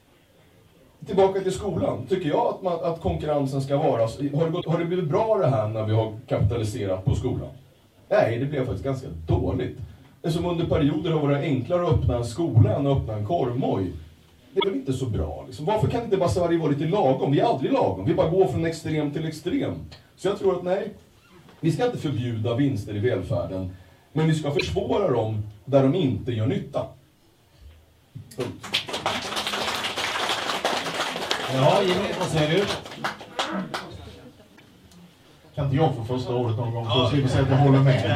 Tillbaka till skolan. Tycker jag att, man, att konkurrensen ska vara... Har det, gått, har det blivit bra det här när vi har kapitaliserat på skolan? Nej, det blev faktiskt ganska dåligt. Det som under perioder har varit enklare att öppna en skola än att öppna en korvmoj. Det är väl inte så bra. Liksom. Varför kan inte bara Sverige vara lite lagom? Vi är aldrig lagom. Vi bara går från extrem till extrem. Så jag tror att nej, vi ska inte förbjuda vinster i välfärden. Men vi ska försvåra dem där de inte gör nytta. Punkt. Ja, Jimmy, vad säger du? Kan inte jag få första ordet någon gång? Så slipper säga att jag håller med.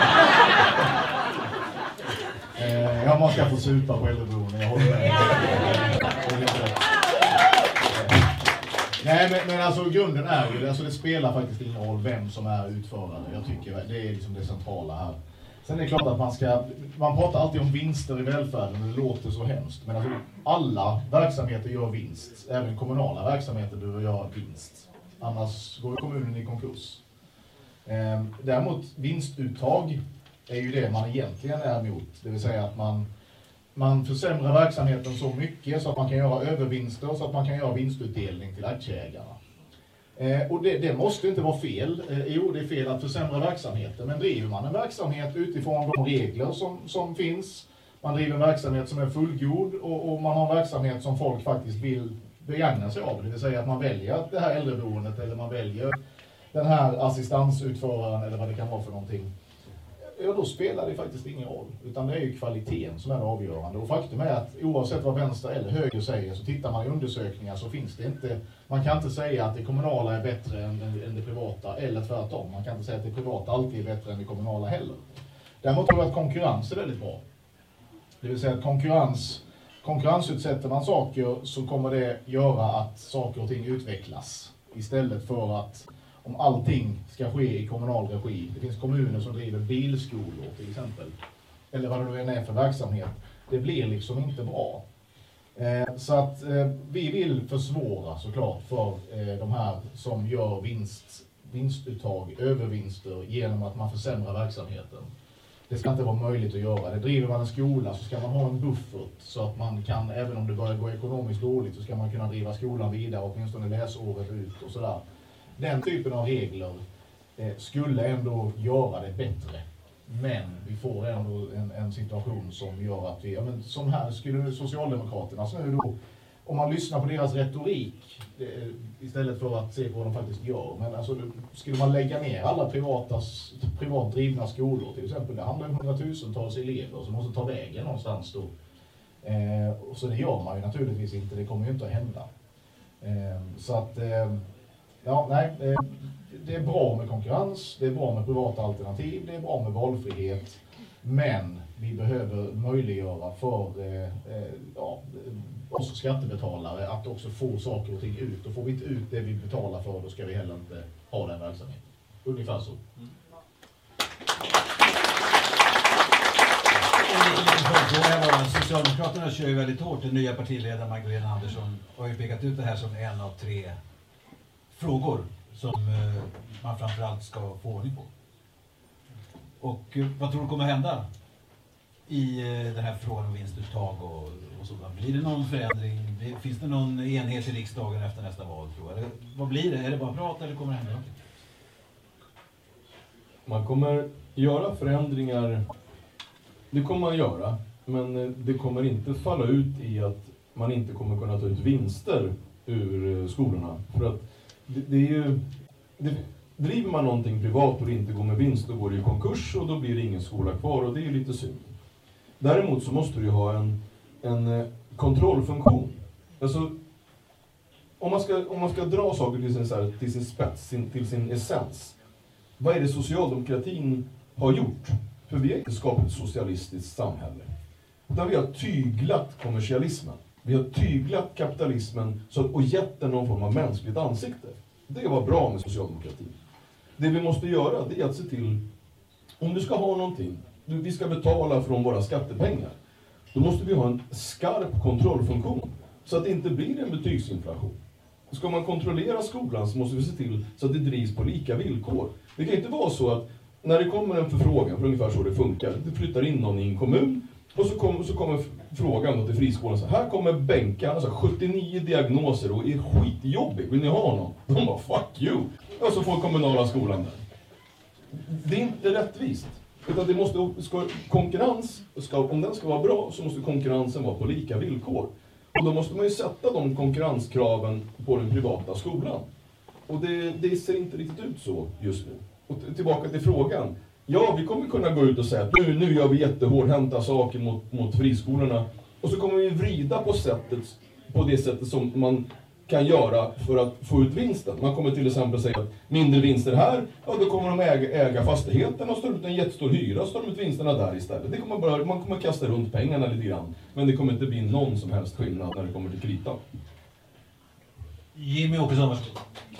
eh, ja, man ska få supa på äldreboenden. Jag håller med. Nej, men, men alltså grunden är ju, alltså det spelar faktiskt ingen roll vem som är utförare. Jag tycker det är liksom det centrala här. Sen är det klart att man ska, man pratar alltid om vinster i välfärden och det låter så hemskt. Men alltså, alla verksamheter gör vinst. Även kommunala verksamheter behöver göra vinst. Annars går kommunen i konkurs. Ehm, däremot vinstuttag är ju det man egentligen är emot. Det vill säga att man, man försämrar verksamheten så mycket så att man kan göra övervinster så att man kan göra vinstutdelning till aktieägarna. Eh, och det, det måste inte vara fel. Eh, jo, det är fel att försämra verksamheten. Men driver man en verksamhet utifrån de regler som, som finns. Man driver en verksamhet som är fullgod och, och man har en verksamhet som folk faktiskt vill begagna sig av. Det vill säga att man väljer det här äldreboendet eller man väljer den här assistansutföraren eller vad det kan vara för någonting. Ja, då spelar det faktiskt ingen roll. Utan det är ju kvaliteten som är avgörande. Och faktum är att oavsett vad vänster eller höger säger så tittar man i undersökningar så finns det inte... Man kan inte säga att det kommunala är bättre än, än det privata eller tvärtom. Man kan inte säga att det privata alltid är bättre än det kommunala heller. Däremot tror jag att konkurrens är väldigt bra. Det vill säga att konkurrens, konkurrensutsätter man saker så kommer det göra att saker och ting utvecklas. Istället för att om allting ska ske i kommunal regi. Det finns kommuner som driver bilskolor till exempel. Eller vad det nu än är för verksamhet. Det blir liksom inte bra. Eh, så att eh, vi vill försvåra såklart för eh, de här som gör vinst, vinstuttag, övervinster genom att man försämrar verksamheten. Det ska inte vara möjligt att göra. Det driver man en skola så ska man ha en buffert så att man kan, även om det börjar gå ekonomiskt dåligt, så ska man kunna driva skolan vidare åtminstone läsåret ut och sådär. Den typen av regler eh, skulle ändå göra det bättre. Men vi får ändå en, en situation som gör att vi, ja men som här skulle Socialdemokraterna så nu då, om man lyssnar på deras retorik eh, istället för att se på vad de faktiskt gör. Men alltså skulle man lägga ner alla privata, privat drivna skolor till exempel, det handlar om hundratusentals elever som måste ta vägen någonstans då. Eh, så det gör man ju naturligtvis inte, det kommer ju inte att hända. Eh, så att, eh, ja nej, eh, det är bra med konkurrens, det är bra med privata alternativ, det är bra med valfrihet. Men vi behöver möjliggöra för eh, eh, ja, oss skattebetalare att också få saker och ting ut. Och får vi inte ut det vi betalar för, då ska vi heller inte ha den verksamheten. Ungefär så. Mm. Socialdemokraterna kör ju väldigt hårt. Den nya partiledaren Magdalena Andersson har ju pekat ut det här som en av tre frågor som eh, man framförallt ska få ordning på. Och eh, vad tror du kommer hända i eh, den här frågan om vinstuttag och, och sådant? Blir det någon förändring? Finns det någon enhet i riksdagen efter nästa val, tror jag? Eller, vad blir det? Är det bara prat eller kommer det hända någonting? Man kommer göra förändringar, det kommer man göra, men det kommer inte falla ut i att man inte kommer kunna ta ut vinster ur skolorna. För att det, det är ju, det, driver man någonting privat och det inte går med vinst, då går det i konkurs och då blir det ingen skola kvar och det är ju lite synd. Däremot så måste du ju ha en, en kontrollfunktion. Alltså, om man ska, om man ska dra saker till sin, så här, till sin spets, sin, till sin essens. Vad är det socialdemokratin har gjort? För vi har inte skapat ett socialistiskt samhälle. Utan vi har tyglat kommersialismen. Vi har tyglat kapitalismen så, och gett den någon form av mänskligt ansikte. Det var bra med socialdemokratin. Det vi måste göra, det är att se till, om du ska ha någonting, vi ska betala från våra skattepengar, då måste vi ha en skarp kontrollfunktion så att det inte blir en betygsinflation. Ska man kontrollera skolan så måste vi se till så att det drivs på lika villkor. Det kan inte vara så att när det kommer en förfrågan, för ungefär så det funkar, det flyttar in någon i en kommun och så kommer, så kommer frågan då till friskolan så här kommer Benka, alltså sjuttionio diagnoser och är skitjobbig, vill ni ha honom? De bara fuck you! Och så får kommunala skolan där. Det är inte rättvist. Utan det måste, ska, konkurrens, ska, om den ska vara bra så måste konkurrensen vara på lika villkor. Och då måste man ju sätta de konkurrenskraven på den privata skolan. Och det, det ser inte riktigt ut så just nu. Och t- tillbaka till frågan. Ja, vi kommer kunna gå ut och säga att nu, nu gör vi jättehårdhänta saker mot, mot friskolorna. Och så kommer vi vrida på, sättet, på det sättet som man kan göra för att få ut vinsten. Man kommer till exempel säga att mindre vinster här, ja då kommer de äga, äga fastigheten och stå ut en jättestor hyra och stå ut vinsterna där istället. Det kommer bara, man kommer kasta runt pengarna lite grann. Men det kommer inte bli någon som helst skillnad när det kommer till kritan. Jimmy Åkesson, varsågod.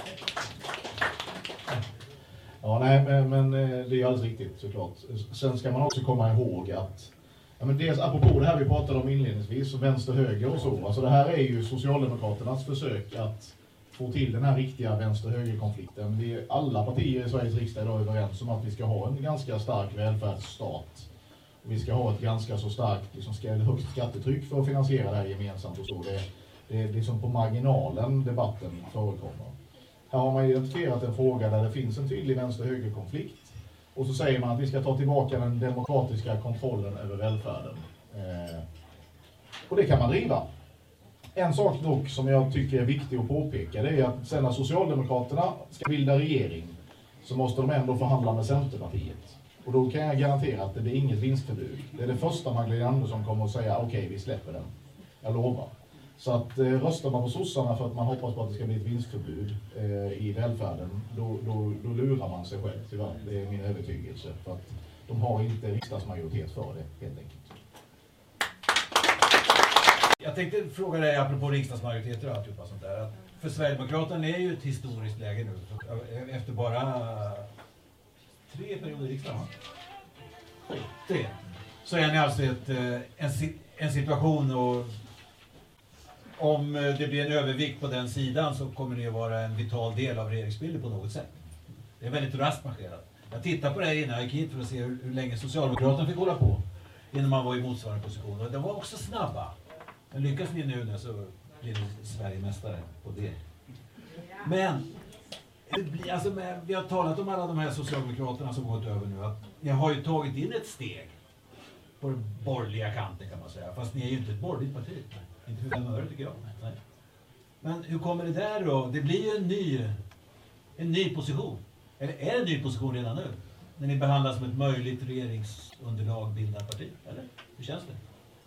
Ja, nej, men, men det är alldeles riktigt såklart. Sen ska man också komma ihåg att, ja, men dels apropå det här vi pratade om inledningsvis, vänster-höger och så. Alltså det här är ju Socialdemokraternas försök att få till den här riktiga vänster-höger-konflikten. Vi, alla partier i Sveriges riksdag är idag överens om att vi ska ha en ganska stark välfärdsstat. Och vi ska ha ett ganska så starkt, liksom, högt skattetryck för att finansiera det här gemensamt och så. Det, det är liksom på marginalen debatten förekommer. Här har man identifierat en fråga där det finns en tydlig vänster-höger-konflikt. Och så säger man att vi ska ta tillbaka den demokratiska kontrollen över välfärden. Eh, och det kan man driva. En sak dock som jag tycker är viktig att påpeka, det är att sen när Socialdemokraterna ska bilda regering så måste de ändå förhandla med Centerpartiet. Och då kan jag garantera att det blir inget vinstförbud. Det är det första Magdalena Andersson kommer att säga, okej okay, vi släpper den. Jag lovar. Så att eh, röstar man på sossarna för att man hoppas på att det ska bli ett vinstförbud eh, i välfärden, då, då, då lurar man sig själv tyvärr. Det är min övertygelse. För att de har inte riksdagsmajoritet för det, helt enkelt. Jag tänkte fråga dig apropå riksdagsmajoriteter och alltihopa sånt där. Att för Sverigedemokraterna är ju ett historiskt läge nu. Efter bara tre perioder i riksdagen. Tre. Så är ni alltså ett, en, en situation och om det blir en övervikt på den sidan så kommer ni att vara en vital del av regeringsbilden på något sätt. Det är väldigt raskt marscherat. Jag tittar på det innan jag gick hit för att se hur, hur länge Socialdemokraterna fick hålla på innan man var i motsvarande position. Och de var också snabba. Men lyckas ni nu så blir ni Sverigemästare på det. Men det blir, alltså med, vi har talat om alla de här socialdemokraterna som gått över nu, att ni har ju tagit in ett steg på den borgerliga kanten kan man säga, fast ni är ju inte ett borgerligt parti. Inte för fem öre tycker jag. Nej. Men hur kommer det där då? Det blir ju en ny, en ny position. Eller är det en ny position redan nu? När ni behandlas som ett möjligt regeringsunderlag bildat parti, eller? Hur känns det?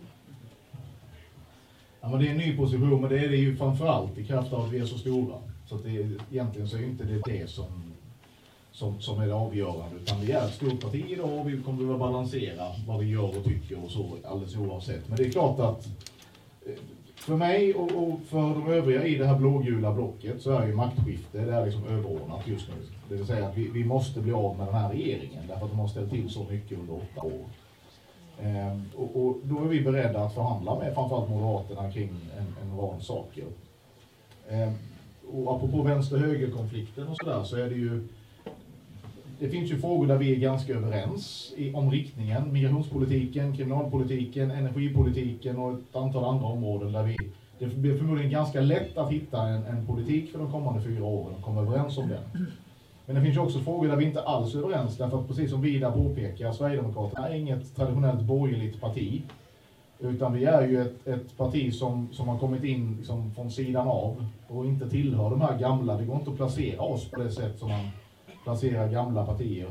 Ja, men det är en ny position, men det är det ju framförallt i kraft av att vi är så stora. Så att det är, egentligen så är inte det det som, som, som är det avgörande, utan vi är ett stort parti idag och vi kommer att balansera vad vi gör och tycker och så alldeles oavsett. Men det är klart att för mig och, och för de övriga i det här blågula blocket så är ju maktskifte, det är liksom överordnat just nu. Det vill säga att vi, vi måste bli av med den här regeringen därför att de har ställt till så mycket under åtta år. Ehm, och, och då är vi beredda att förhandla med framförallt Moderaterna kring en, en rad saker. Ehm, och apropå vänster-höger-konflikten och sådär så är det ju, det finns ju frågor där vi är ganska överens i, om riktningen. Migrationspolitiken, kriminalpolitiken, energipolitiken och ett antal andra områden där vi, det blir förmodligen ganska lätt att hitta en, en politik för de kommande fyra åren och komma överens om den. Men det finns ju också frågor där vi inte alls är överens, därför att precis som vi där påpekar, Sverigedemokraterna är inget traditionellt borgerligt parti. Utan vi är ju ett, ett parti som, som har kommit in liksom från sidan av och inte tillhör de här gamla. Det går inte att placera oss på det sätt som man placerar gamla partier.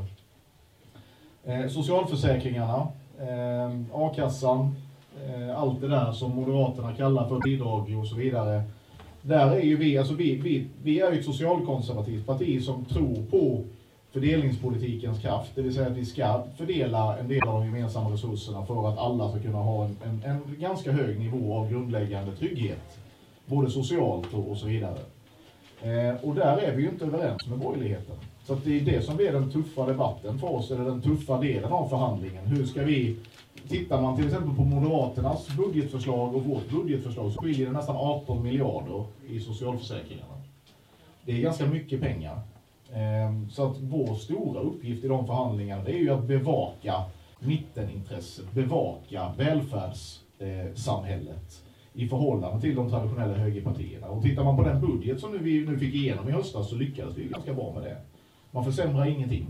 Eh, socialförsäkringarna, eh, a-kassan, eh, allt det där som Moderaterna kallar för bidrag och så vidare. Där är ju vi, alltså vi, vi, vi är ju ett socialkonservativt parti som tror på fördelningspolitikens kraft. Det vill säga att vi ska fördela en del av de gemensamma resurserna för att alla ska kunna ha en, en, en ganska hög nivå av grundläggande trygghet. Både socialt och, och så vidare. Eh, och där är vi ju inte överens med borgerligheten. Så att det är det som blir den tuffa debatten för oss, eller den tuffa delen av förhandlingen. Hur ska vi, tittar man till exempel på Moderaternas budgetförslag och vårt budgetförslag så skiljer det nästan arton miljarder i socialförsäkringarna. Det är ganska mycket pengar. Så att vår stora uppgift i de förhandlingarna det är ju att bevaka mittenintresset, bevaka välfärdssamhället i förhållande till de traditionella högerpartierna. Och tittar man på den budget som vi nu fick igenom i höstas så lyckades vi ganska bra med det. Man försämrar ingenting.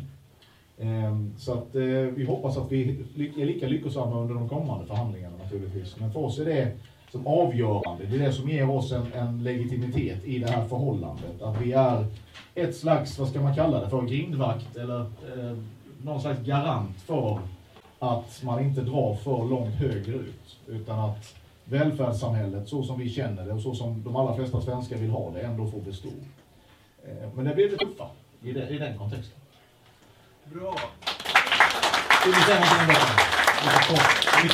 Så att vi hoppas att vi är lika lyckosamma under de kommande förhandlingarna naturligtvis. Men för oss är det som avgörande, det är det som ger oss en, en legitimitet i det här förhållandet. Att vi är ett slags, vad ska man kalla det för, grindvakt eller eh, någon slags garant för att man inte drar för långt högerut. Utan att välfärdssamhället så som vi känner det och så som de allra flesta svenskar vill ha det ändå får bestå. Eh, men det blir det tuffa i, det, i den kontexten. Bra. Vill du säga någonting om detta? Lite kort.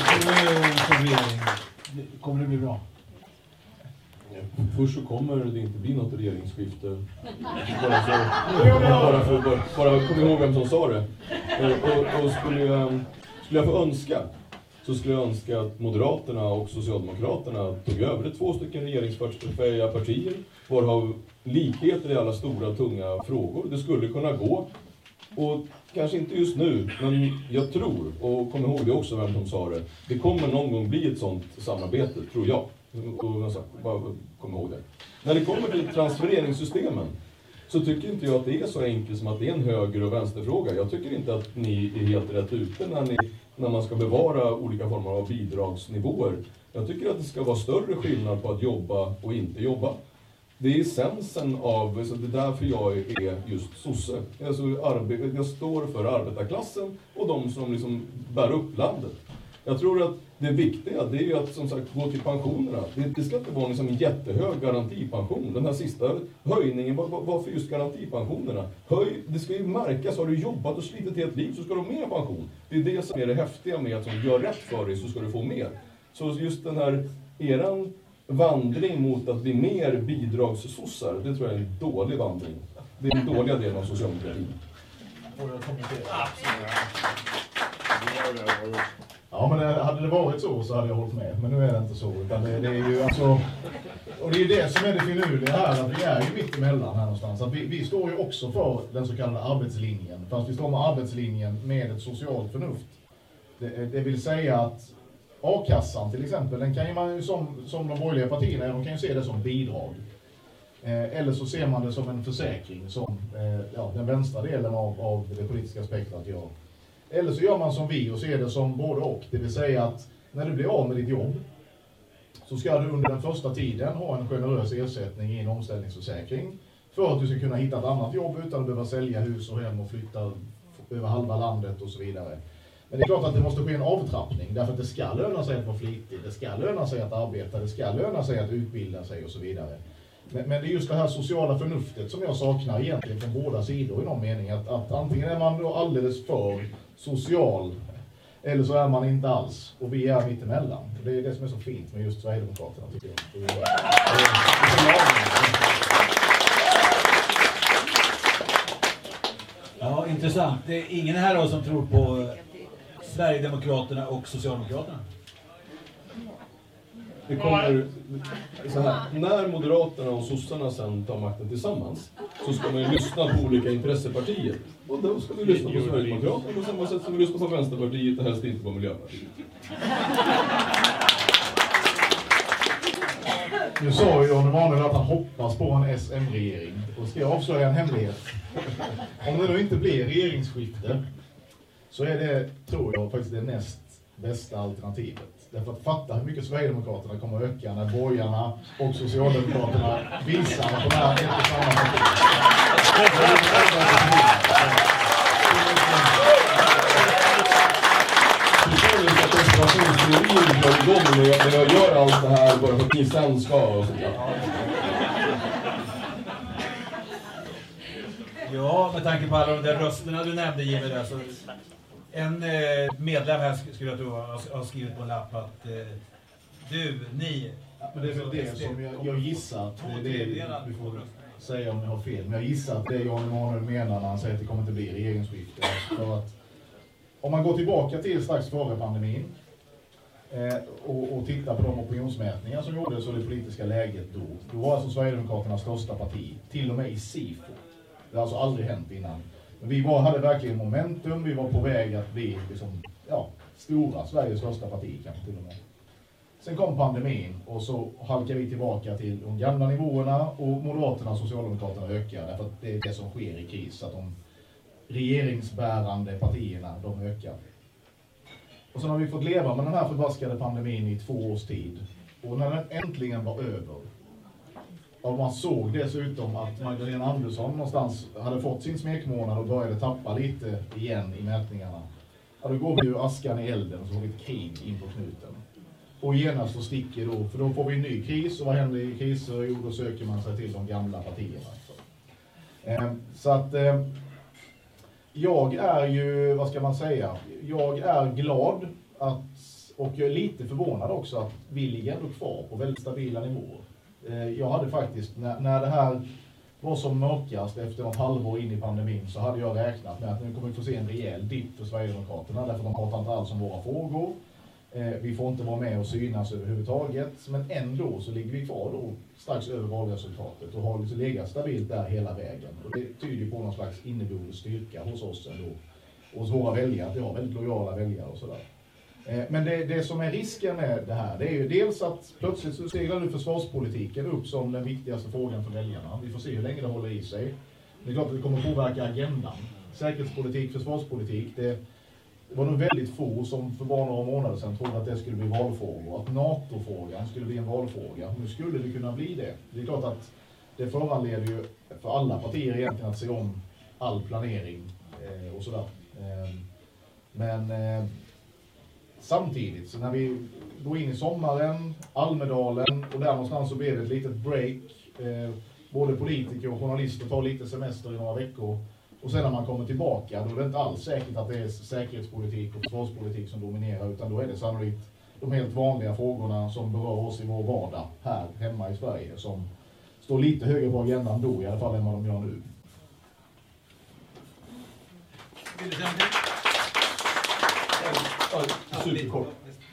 Kommer det bli bra? Först så kommer det inte bli något regeringsskifte. Bara för, bara för, bara, bara kom ihåg vem som sa det. Och, och skulle, jag, skulle jag få önska så skulle jag önska att Moderaterna och Socialdemokraterna tog över två stycken regeringsfärdiga partier. Varav likheter i alla stora tunga frågor. Det skulle kunna gå. Och kanske inte just nu, men jag tror, och kom ihåg det också vem som sa det. Det kommer någon gång bli ett sånt samarbete, tror jag. Och jag sagt, bara kom ihåg det. När det kommer till transfereringssystemen så tycker inte jag att det är så enkelt som att det är en höger- och vänsterfråga. Jag tycker inte att ni är helt rätt ute när, ni, när man ska bevara olika former av bidragsnivåer. Jag tycker att det ska vara större skillnad på att jobba och inte jobba. Det är essensen av, så det är därför jag är just sosse. Alltså, arbe- jag står för arbetarklassen och de som liksom bär upp landet. Jag tror att det viktiga det är ju att som sagt gå till pensionerna. Det, det ska inte vara liksom en jättehög garantipension. Den här sista höjningen, var, varför just garantipensionerna? Höj, det ska ju märkas, har du jobbat och slitit ett helt liv så ska du ha mer pension. Det är det som är det häftiga med att som gör rätt för dig så ska du få mer. Så just den här eran vandring mot att bli mer bidragssossar, det tror jag är en dålig vandring. Det är den dåliga delen av socialdemokratin. Ja, men hade det varit så så hade jag hållit med. Men nu är det inte så. Utan det, det är ju alltså, och det är ju det som är det finurliga här, att vi är ju mitt emellan här någonstans. Att vi, vi står ju också för den så kallade arbetslinjen. Fast vi står med arbetslinjen med ett socialt förnuft. Det, det vill säga att a-kassan till exempel, den kan ju man ju som, som de borgerliga partierna, de kan ju se det som bidrag. Eh, eller så ser man det som en försäkring som eh, ja, den vänstra delen av, av det politiska spektrat gör. Eller så gör man som vi och ser det som både och. Det vill säga att när du blir av med ditt jobb så ska du under den första tiden ha en generös ersättning i en omställningsförsäkring för att du ska kunna hitta ett annat jobb utan att behöva sälja hus och hem och flytta över halva landet och så vidare. Men det är klart att det måste ske en avtrappning därför att det ska löna sig att vara flitig, det ska löna sig att arbeta, det ska löna sig att utbilda sig och så vidare. Men, men det är just det här sociala förnuftet som jag saknar egentligen från båda sidor i någon mening. Att, att antingen är man då alldeles för social eller så är man inte alls. Och vi är mitt emellan. Det är det som är så fint med just Sverigedemokraterna tycker jag. Det är, det är, Ja, intressant. Det är ingen här då som tror på Sverigedemokraterna och Socialdemokraterna. Det kommer så här, när Moderaterna och sossarna sen tar makten tillsammans så ska man ju lyssna på olika intressepartier. Och då ska vi lyssna på Sverigedemokraterna på samma sätt som vi lyssnar på Vänsterpartiet och helst inte på Miljöpartiet. Nu sa ju Jan Emanuel att han hoppas på en S M-regering. Och ska jag avslöja en hemlighet. Om det då inte blir regeringsskifte så är det, tror jag, faktiskt det näst bästa alternativet. Därför att fatta hur mycket Sverigedemokraterna kommer att öka när borgarna och Socialdemokraterna visar att de är ett och samma parti. När jag gör allt det här bara för att ni sen ska och sådär. Ja, med tanke på alla de där rösterna du nämnde, Jimmy, där, så en eh, medlem här skulle jag tro har skrivit på en lapp att eh, du, ni... Men det är väl det som jag, jag gissar att det är det du får säga om jag har fel. Men jag gissar att det Jan Emanuel menar när han säger att det kommer inte bli regeringsskifte. För att om man går tillbaka till strax före pandemin eh, och, och tittar på de opinionsmätningar som gjordes och det politiska läget då. Då var alltså Sverigedemokraternas största parti, till och med i SIFO. Det har alltså aldrig hänt innan. Men vi var, hade verkligen momentum, vi var på väg att bli liksom, ja, stora, Sveriges största parti kanske till och med. Sen kom pandemin och så halkade vi tillbaka till de gamla nivåerna och Moderaterna och Socialdemokraterna ökar därför att det är det som sker i kris, att de regeringsbärande partierna, de ökar. Och så har vi fått leva med den här förbaskade pandemin i två års tid. Och när den äntligen var över, och man såg dessutom att Magdalena Andersson någonstans hade fått sin smekmånad och började tappa lite igen i mätningarna. Ja, då går vi ju askan i elden och så får vi ett krig in på knuten. Och genast så sticker då, för då får vi en ny kris. Och vad händer i kriser? Jo, då söker man sig till de gamla partierna. Eh, så att eh, jag är ju, vad ska man säga, jag är glad att, och jag är lite förvånad också att vi ligger ändå kvar på väldigt stabila nivåer. Jag hade faktiskt, när, när det här var som mörkast efter något halvår in i pandemin så hade jag räknat med att nu kommer vi få se en rejäl dipp för Sverigedemokraterna därför att de pratar inte alls om våra frågor. Eh, vi får inte vara med och synas överhuvudtaget, men ändå så ligger vi kvar då strax över valresultatet och har liksom legat stabilt där hela vägen. Och det tyder på någon slags inneboende styrka hos oss ändå. Och hos våra väljare, att vi har väldigt lojala väljare och sådär. Men det, det som är risken med det här, det är ju dels att plötsligt så seglar nu försvarspolitiken upp som den viktigaste frågan för väljarna. Vi får se hur länge det håller i sig. Det är klart att det kommer påverka agendan. Säkerhetspolitik, försvarspolitik, det var nog väldigt få som för bara några månader sedan trodde att det skulle bli valfrågor. Att NATO-frågan skulle bli en valfråga. Nu skulle det kunna bli det. Det är klart att det föranleder ju för alla partier egentligen att se om all planering eh, och sådär. Eh, men... Eh, Samtidigt, så när vi går in i sommaren, Almedalen och där någonstans så blir det ett litet break. Eh, både politiker och journalister tar lite semester i några veckor. Och sen när man kommer tillbaka, då är det inte alls säkert att det är säkerhetspolitik och försvarspolitik som dominerar. Utan då är det sannolikt de helt vanliga frågorna som berör oss i vår vardag här hemma i Sverige. Som står lite högre på agendan då, i alla fall än vad de gör nu. Superkort.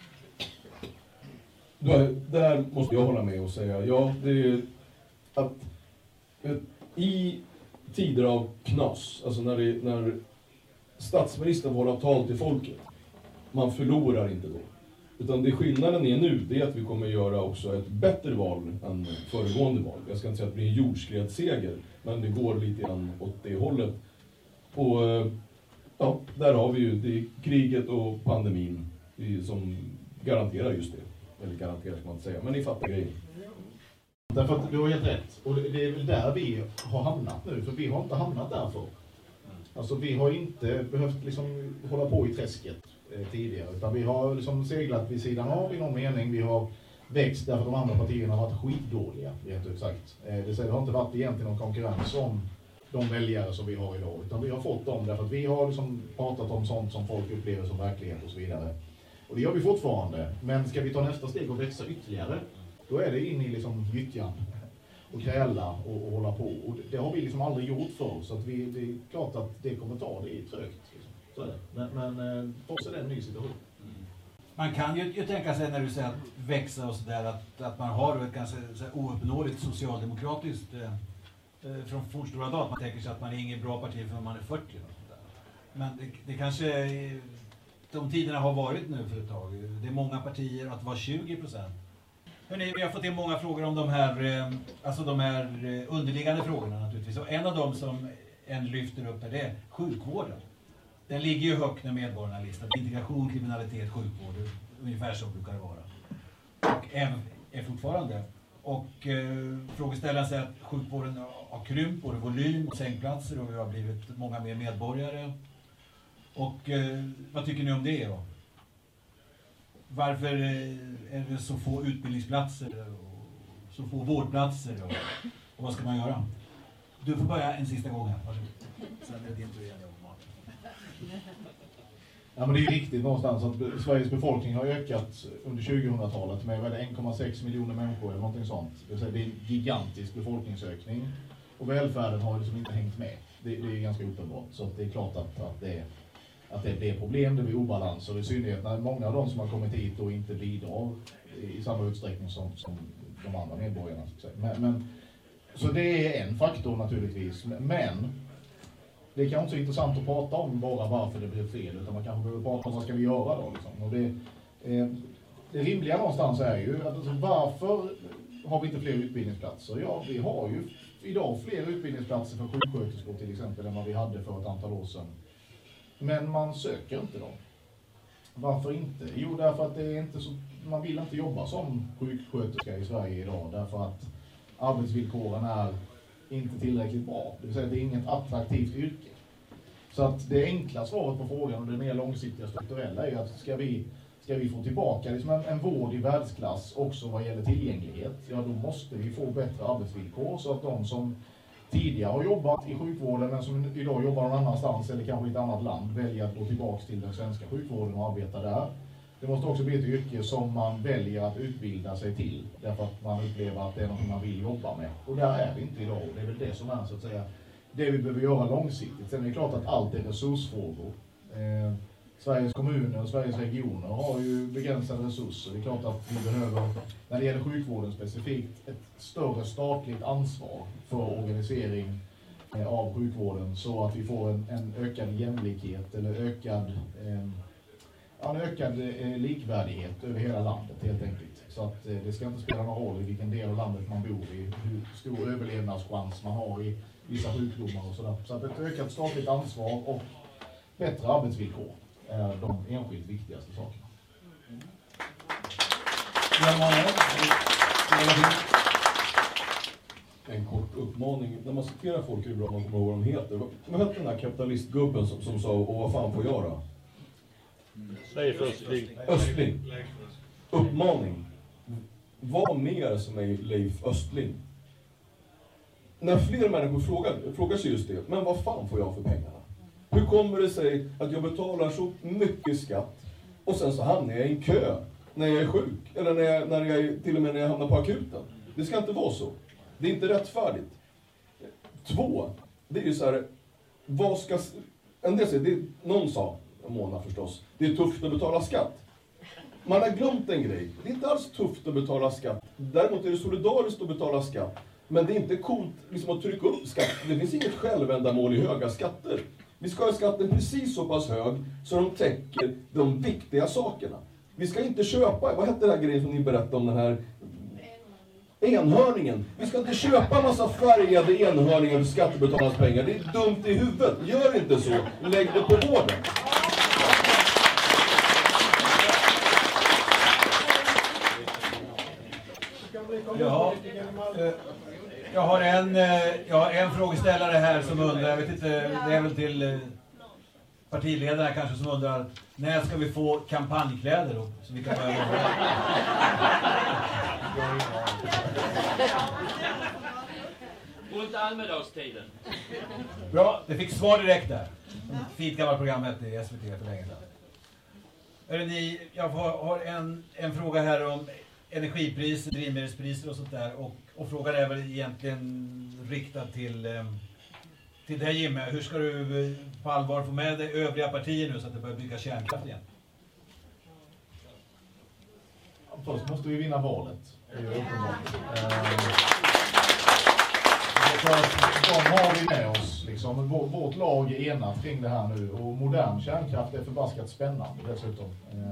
Där måste jag hålla med och säga, ja, det är att i tider av knas, alltså när, det, när statsministern vårar tal till folket, man förlorar inte då. Utan det skillnaden är nu, det är att vi kommer göra också ett bättre val än föregående val. Jag ska inte säga att det blir en jordskredsseger, men det går lite grann åt det hållet. Och ja, där har vi ju det kriget och pandemin som garanterar just det. Eller garanterar ska man inte säga, men ni fattar grejen. Därför att du har helt rätt. Och det är väl där vi har hamnat nu, för vi har inte hamnat där för. Alltså vi har inte behövt liksom hålla på i träsket eh, tidigare, utan vi har liksom seglat vid sidan av i någon mening. Vi har växt därför att de andra partierna har varit skitdåliga, rent ut sagt. Eh, det, det har inte varit egentligen någon konkurrens om de väljare som vi har idag, utan vi har fått dem därför att vi har liksom pratat om sånt som folk upplever som verklighet och så vidare. Och det gör vi fortfarande, men ska vi ta nästa steg och växa ytterligare, då är det in i liksom gyttjan och kräla och, och hålla på. Och det, det har vi liksom aldrig gjort för, så att vi, det är klart att det kommer ta, det är trögt. Liksom. Så är det. Men, men för oss är det en ny situation. Man kan ju, ju tänka sig när du säger att växa och sådär, att, att man har ett ganska så här, ouppnåeligt socialdemokratiskt eh, från fornstora dagar. Man tänker sig att man är ingen bra parti förrän man är fyrtio. Och sådär. Men det, det kanske, de tiderna har varit nu för ett tag. Det är många partier, att vara tjugo procent. Hörrni, vi har fått in många frågor om de här, alltså de här underliggande frågorna naturligtvis. Och en av dem som en lyfter upp är det sjukvården. Den ligger ju högt när medborgarna listar. Integration, kriminalitet, sjukvård, ungefär så brukar det vara. Och är, är fortfarande. Och eh, frågeställaren säger att sjukvården har krympt både volym och sängplatser och vi har blivit många mer medborgare. Och eh, vad tycker ni om det då? Varför är det så få utbildningsplatser och så få vårdplatser och, och vad ska man göra? Du får börja en sista gång här. Varsågod. Sen är det din tur igen. Ja, men det är ju riktigt någonstans att Sveriges befolkning har ökat under tjugohundratalet med en komma sex miljoner människor eller någonting sånt. Det är en gigantisk befolkningsökning och välfärden har liksom inte hängt med. Det, det är ganska uppenbart, så att det är klart att, att det är att det blir problem, det blir obalanser, i synnerhet när många av de som har kommit hit och inte bidrar i samma utsträckning som, som de andra medborgarna. Men, men, så det är en faktor naturligtvis, men det är kanske inte så intressant att prata om bara varför det blir fel, utan man kanske behöver prata om vad ska vi göra då. Liksom. Och det, eh, det rimliga någonstans är ju att alltså, varför har vi inte fler utbildningsplatser? Ja, vi har ju idag fler utbildningsplatser för sjuksköterskor till exempel än vad vi hade för ett antal år sedan. Men man söker inte dem. Varför inte? Jo, därför att det är inte så, man vill inte jobba som sjuksköterska i Sverige idag. Därför att arbetsvillkoren är inte tillräckligt bra. Det vill säga att det är inget attraktivt yrke. Så att det enkla svaret på frågan och det mer långsiktiga strukturella är att ska vi, ska vi få tillbaka liksom en, en vård i världsklass också vad gäller tillgänglighet, ja då måste vi få bättre arbetsvillkor så att de som tidigare har jobbat i sjukvården men som idag jobbar någon annanstans eller kanske i ett annat land väljer att gå tillbaka till den svenska sjukvården och arbeta där. Det måste också bli ett yrke som man väljer att utbilda sig till därför att man upplever att det är något man vill jobba med. Och där är vi inte idag. Det är väl det som är så att säga det vi behöver göra långsiktigt. Sen är det klart att allt är resursfrågor. Eh, Sveriges kommuner och Sveriges regioner har ju begränsade resurser. Det är klart att vi behöver, när det gäller sjukvården specifikt, ett större statligt ansvar för organisering av sjukvården så att vi får en, en ökad jämlikhet eller ökad, eh, en ökad eh, likvärdighet över hela landet helt enkelt. Så att eh, det ska inte spela någon roll i vilken del av landet man bor i, hur stor överlevnadschans man har i vissa sjukdomar och sådär. Så att ett ökat statligt ansvar och bättre arbetsvillkor är de enskilt viktigaste sakerna. En kort uppmaning. När man citerar folk är det bra att man kommer ihåg vad de heter. Vad hette den här kapitalistgubben som, som sa och vad fan får jag då? Leif Östling. Östling. Uppmaning. Vad mer som är Leif Östling? När fler människor frågar, frågar sig just det. Men vad fan får jag för pengarna? Hur kommer det sig att jag betalar så mycket skatt och sen så hamnar jag i en kö när jag är sjuk? Eller när jag, när jag, till och med när jag hamnar på akuten. Det ska inte vara så. Det är inte rättfärdigt. Två, det är ju så här, vad ska... En del säger, det, någon sa, Mona förstås, det är tufft att betala skatt. Man har glömt en grej. Det är inte alls tufft att betala skatt. Däremot är det solidariskt att betala skatt. Men det är inte coolt liksom, att trycka upp skatt. Det finns inget självändamål i höga skatter. Vi ska ha skatten precis så pass hög så de täcker de viktiga sakerna. Vi ska inte köpa, vad hette det här grejen som ni berättade om, den här enhörningen. Vi ska inte köpa en massa färgade enhörningar för skattebetalarnas pengar. Det är dumt i huvudet. Gör inte så. Lägg det på vården. Ja, jag har en, jag har en frågeställare här som undrar, jag vet inte, det är väl till partiledarna kanske som undrar, när ska vi få kampanjkläder då? Så vi kan börja med det. Och inte Almedalstiden. Bra, det fick svar direkt där. Fint gammalt program hette i S V T för länge sedan. Hörrni, ni, jag har, har en, en fråga här om energipriser, drivmedelspriser och sånt där. Och, och frågan är väl egentligen riktad till, eh, till dig Jimmy. Hur ska du på allvar få med dig övriga partier nu så att det börjar bygga kärnkraft igen? Först måste vi vinna valet. Det är ju uppenbart. De har vi med oss. Liksom. Vårt lag är enat kring det här nu. Och modern kärnkraft är förbaskat spännande dessutom.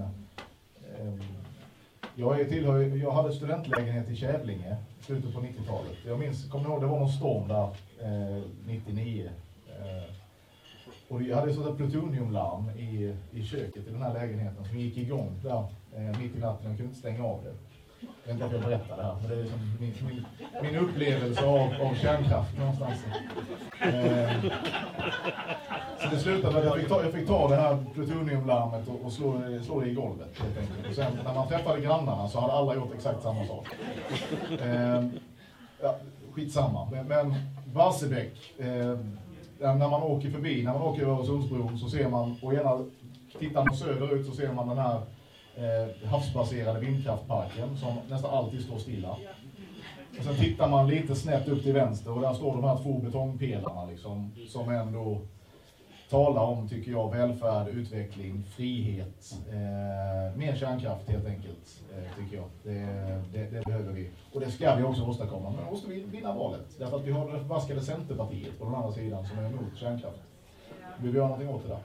Jag, är tillhör, jag hade studentlägenhet i Kävlinge i slutet på nittiotalet. Jag minns, kommer ihåg, det var någon storm där eh, nittionio. Eh, och jag hade sådant plutoniumlarm i, i köket i den här lägenheten som gick igång där eh, mitt i natten. Jag kunde inte stänga av det. Jag vet inte att jag berättar det här, men det är liksom min, min, min upplevelse av, av kärnkraft någonstans. Eh, så det slutade med att jag fick ta, jag fick ta det här plutoniumlarmet och, och slå, slå det i golvet helt enkelt. Och sen när man träffade grannarna så hade alla gjort exakt samma sak. Eh, ja, skitsamma. Men, men Barsebäck, eh, när man åker förbi, när man åker över Öresundsbron så ser man, och ena tittar man söderut så ser man den här Eh, havsbaserade vindkraftparken som nästan alltid står stilla. Och sen tittar man lite snett upp till vänster och där står de här två betongpelarna liksom, som ändå talar om, tycker jag, välfärd, utveckling, frihet, eh, mer kärnkraft helt enkelt, eh, tycker jag. Det, det, det behöver vi. Och det ska vi också åstadkomma. Men då måste vi vinna valet. Därför att vi har det förbaskade Centerpartiet på den andra sidan som är emot kärnkraft. Vi vill göra någonting åt det där.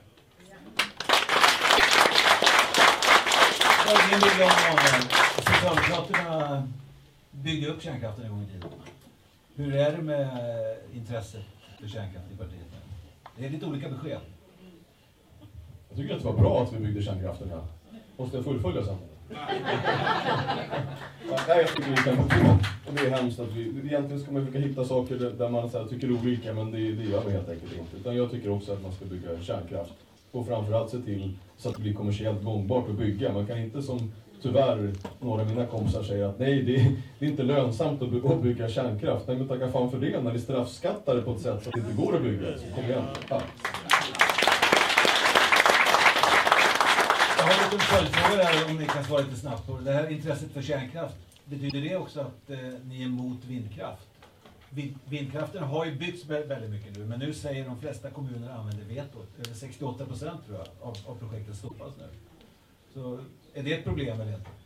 Min bild om Socialdemokraterna byggde upp kärnkraften en gång i tiden. Hur är det med intresset för kärnkraft i partiet? Det är lite olika besked. Jag tycker att det var bra att vi byggde kärnkraften här. Måste jag fullfölja sen? Nej, jag tycker vi kan fortsätta. Och det är hemskt att vi... Egentligen ska man försöka hitta saker där man så här, tycker olika, men det, det gör vi helt enkelt inte. Utan jag tycker också att man ska bygga kärnkraft. Och framförallt se till så att det blir kommersiellt gångbart att bygga. Man kan inte, som tyvärr några av mina kompisar säger, att nej, det är, det är inte lönsamt att bygga, att bygga kärnkraft. Nej, men tacka fan för det när vi straffskattar det på ett sätt så att det inte går att bygga. Så kom igen. Tack. Jag har lite följdfrågor här om ni kan svara lite snabbt på det här intresset för kärnkraft. Betyder det också att eh, ni är emot vindkraft? Vindkraften har ju byggts väldigt mycket nu, men nu säger de flesta kommuner använder vetot. Över sextioåtta procent tror jag av, av projektet stoppas nu. Så är det ett problem eller inte?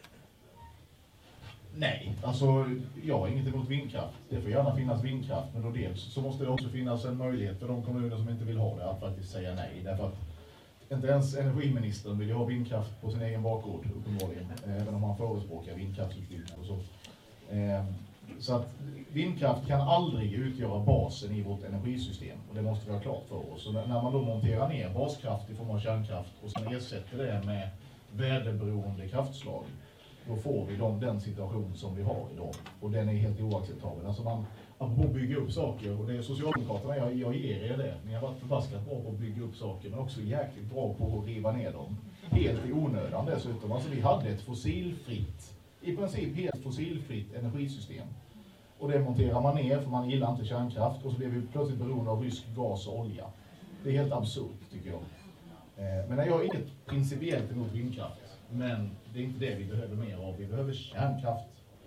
Nej, alltså jag har inget emot vindkraft. Det får gärna finnas vindkraft, men då dels så måste det också finnas en möjlighet för de kommuner som inte vill ha det att faktiskt säga nej. Därför att inte ens energiministern vill ju ha vindkraft på sin egen bakgård uppenbarligen, även om man förespråkar vindkraftsutbyggnad och så. Så att vindkraft kan aldrig utgöra basen i vårt energisystem, och det måste vi ha klart för oss. Så när man då monterar ner baskraft i form av kärnkraft och sen ersätter det med väderberoende kraftslag, då får vi de, den situation som vi har idag. Och den är helt oacceptabel. Alltså man, apropå bygga upp saker, och det är Socialdemokraterna, jag, jag ger er det. Ni har varit förbaskat bra på att bygga upp saker, men också jäkligt bra på att riva ner dem. Helt i onödan dessutom. Alltså vi hade ett fossilfritt, i princip helt fossilfritt energisystem. Och det monterar man ner för man gillar inte kärnkraft, och så blir vi plötsligt beroende av rysk gas och olja. Det är helt absurt, tycker jag. Men jag har inget principiellt emot vindkraft. Men det är inte det vi behöver mer av. Vi behöver kärnkraft.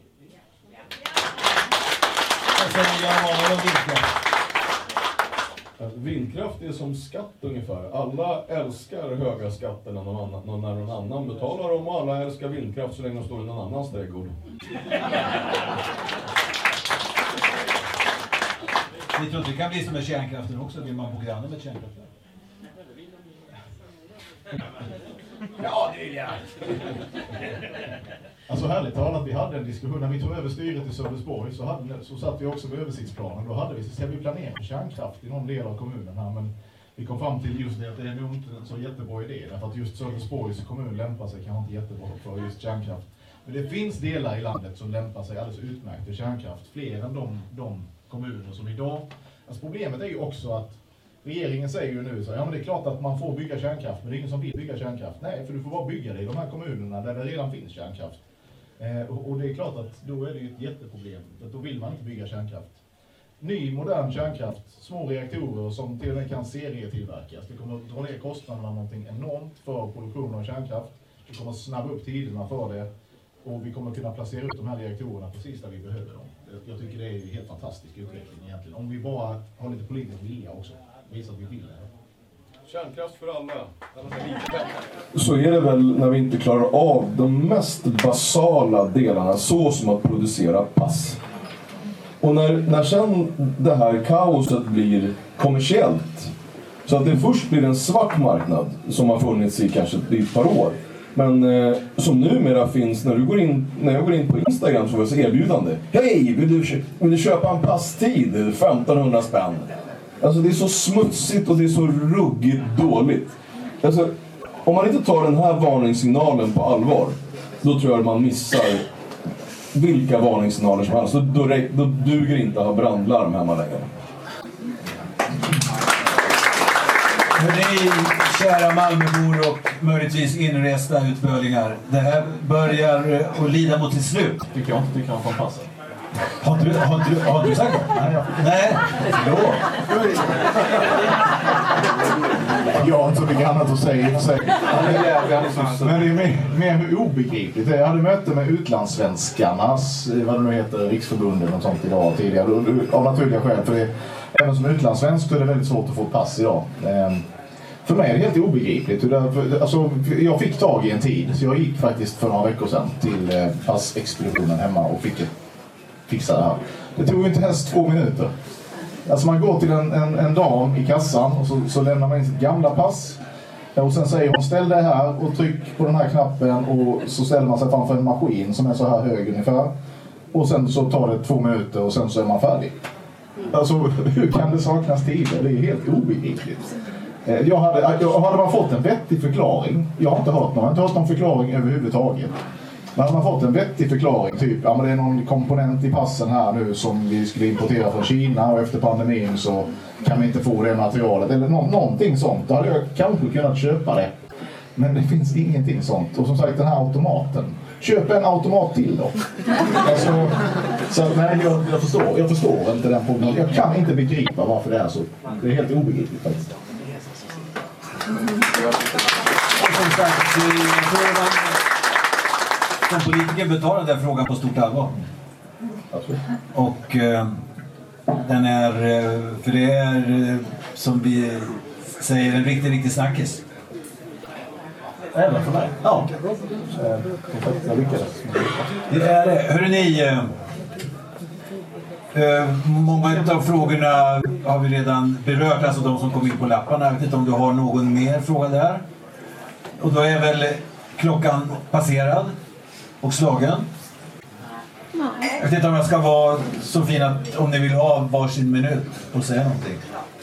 Och sen jag har vindkraft. Vindkraft är som skatt ungefär. Alla älskar höga skatter när någon annan, när någon annan betalar dem, och alla älskar vindkraft så länge de står i någon annans trädgård. Ni tror inte det kan bli som med kärnkraften också? Vill man bo granne med kärnkraften? Ja, det vill jag. Alltså härligt talat, vi hade en diskussion när vi tog över styret i Sölvesborg, så, hade, så satt vi också med översiktsplanen. Då hade vi, så ska vi planera för kärnkraft i någon del av kommunen här, men vi kom fram till just det att det är nog inte en så jättebra idé. Därför att just Sölvesborgs kommun lämpar sig kanske inte jättebra för just kärnkraft. Men det finns delar i landet som lämpar sig alldeles utmärkt för kärnkraft. Fler än de, de kommuner som idag. Alltså problemet är ju också att regeringen säger ju nu så ja men det är klart att man får bygga kärnkraft, men det är ingen som vill bygga kärnkraft. Nej, för du får bara bygga det i de här kommunerna där det redan finns kärnkraft. Eh, och, och det är klart att då är det ju ett jätteproblem. Att då vill man inte bygga kärnkraft. Ny, modern kärnkraft, små reaktorer som till och med kan serietillverkas. Det kommer att dra ner kostnaderna någonting enormt för produktion av kärnkraft. Det kommer att snabba upp tiderna för det. Och vi kommer att kunna placera ut de här reaktorerna precis där vi behöver dem. Jag tycker det är en helt fantastisk utveckling egentligen. Om vi bara har lite politisk vilja också. Visa att vi vill det. Kärnkraft för alla. Så är det väl när vi inte klarar av de mest basala delarna, så som att producera pass. Och när, när sen det här kaoset blir kommersiellt, så att det först blir en svart marknad som har funnits i kanske ett par år, men eh, som numera finns när du går in, när jag går in på Instagram så får jag se erbjudande. Hej, vill du, vill du köpa en passtid? femtonhundra spänn. Alltså det är så smutsigt och det är så ruggigt dåligt. Alltså, om man inte tar den här varningssignalen på allvar, då tror jag man missar vilka varningssignaler som helst. Då, då, då duger inte att ha brandlarm hemma längre. Hörrni, kära Malmöbor och möjligtvis inresta utbölingar. Det här börjar att lida mot sitt slut. Tycker jag inte tycker han får passa. Har du, har du, har du sagt det? Nej, jag... Nej, förlåt. Jag har inte så mycket annat att säga i och för sig. Men det är mer, mer obegripligt. Jag hade möte med utlandssvenskarnas, vad det nu heter, riksförbundet och sånt idag tidigare. Av naturliga skäl, för det, även som utlandssvensk så är det väldigt svårt att få ett pass idag. För mig är det helt obegripligt. Alltså, jag fick tag i en tid, så jag gick faktiskt för några veckor sedan till passexpeditionen hemma och fick fixa det här. Det tog inte ens två minuter. Alltså man går till en, en, en dam i kassan och så, så lämnar man in sitt gamla pass. Och sen säger hon, ställ dig här och tryck på den här knappen, och så ställer man sig framför en maskin som är så här hög ungefär. Och sen så tar det två minuter och sen så är man färdig. Alltså hur kan det saknas tider? Det är helt obegripligt. Jag hade, jag hade man fått en vettig förklaring, jag har inte hört någon, jag har inte hört någon förklaring överhuvudtaget. Men hade man fått en vettig förklaring, typ, ja men det är någon komponent i passen här nu som vi skulle importera från Kina och efter pandemin så kan vi inte få det materialet, eller nå- någonting sånt, då hade jag kanske kunnat köpa det. Men det finns ingenting sånt. Och som sagt, den här automaten, köp en automat till då. Alltså, så nej, jag, jag, förstår, jag förstår inte den problemet. Jag kan inte begripa varför det är så. Det är helt obegripligt faktiskt. Och som sagt, som politiker betalar den där frågan på stort allvar. Och eh, den är, för det är eh, som vi säger, en riktig, riktig snackis. Även för mig. Ja. Jag lyckades. Det är det. Hörrni, ni, eh, eh, många av frågorna har vi redan berört, alltså de som kom in på lapparna. Jag vet inte om du har någon mer fråga där. Och då är väl klockan passerad och slagen. Jag vet inte om jag ska vara så fin att om ni vill ha varsin minut och säga någonting.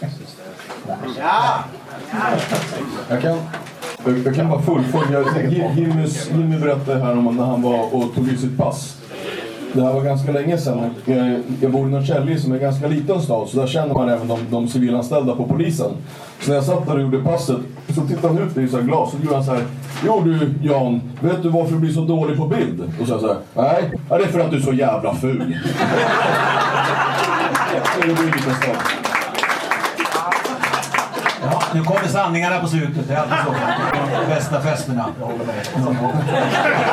Ja! Jag kan, jag, jag kan vara fullfölja. Jimmy, Jimmy berättade här om när han var och tog ut sitt pass. Det här var ganska länge sedan. Jag, jag bor i Norrköping som är en ganska liten stad, så där känner man även de, de civilanställda på polisen. Så när jag satt där och gjorde passet så tittade han ut i så här glas och gjorde han så här: jo du Jan, vet du varför du blir så dålig på bild? Och så jag så här: nej, det är för att du är så jävla ful. Det blir lite stad. Ja, nu kommer sanningarna på slutet. Det är alltid så. De bästa festerna. Jag håller med.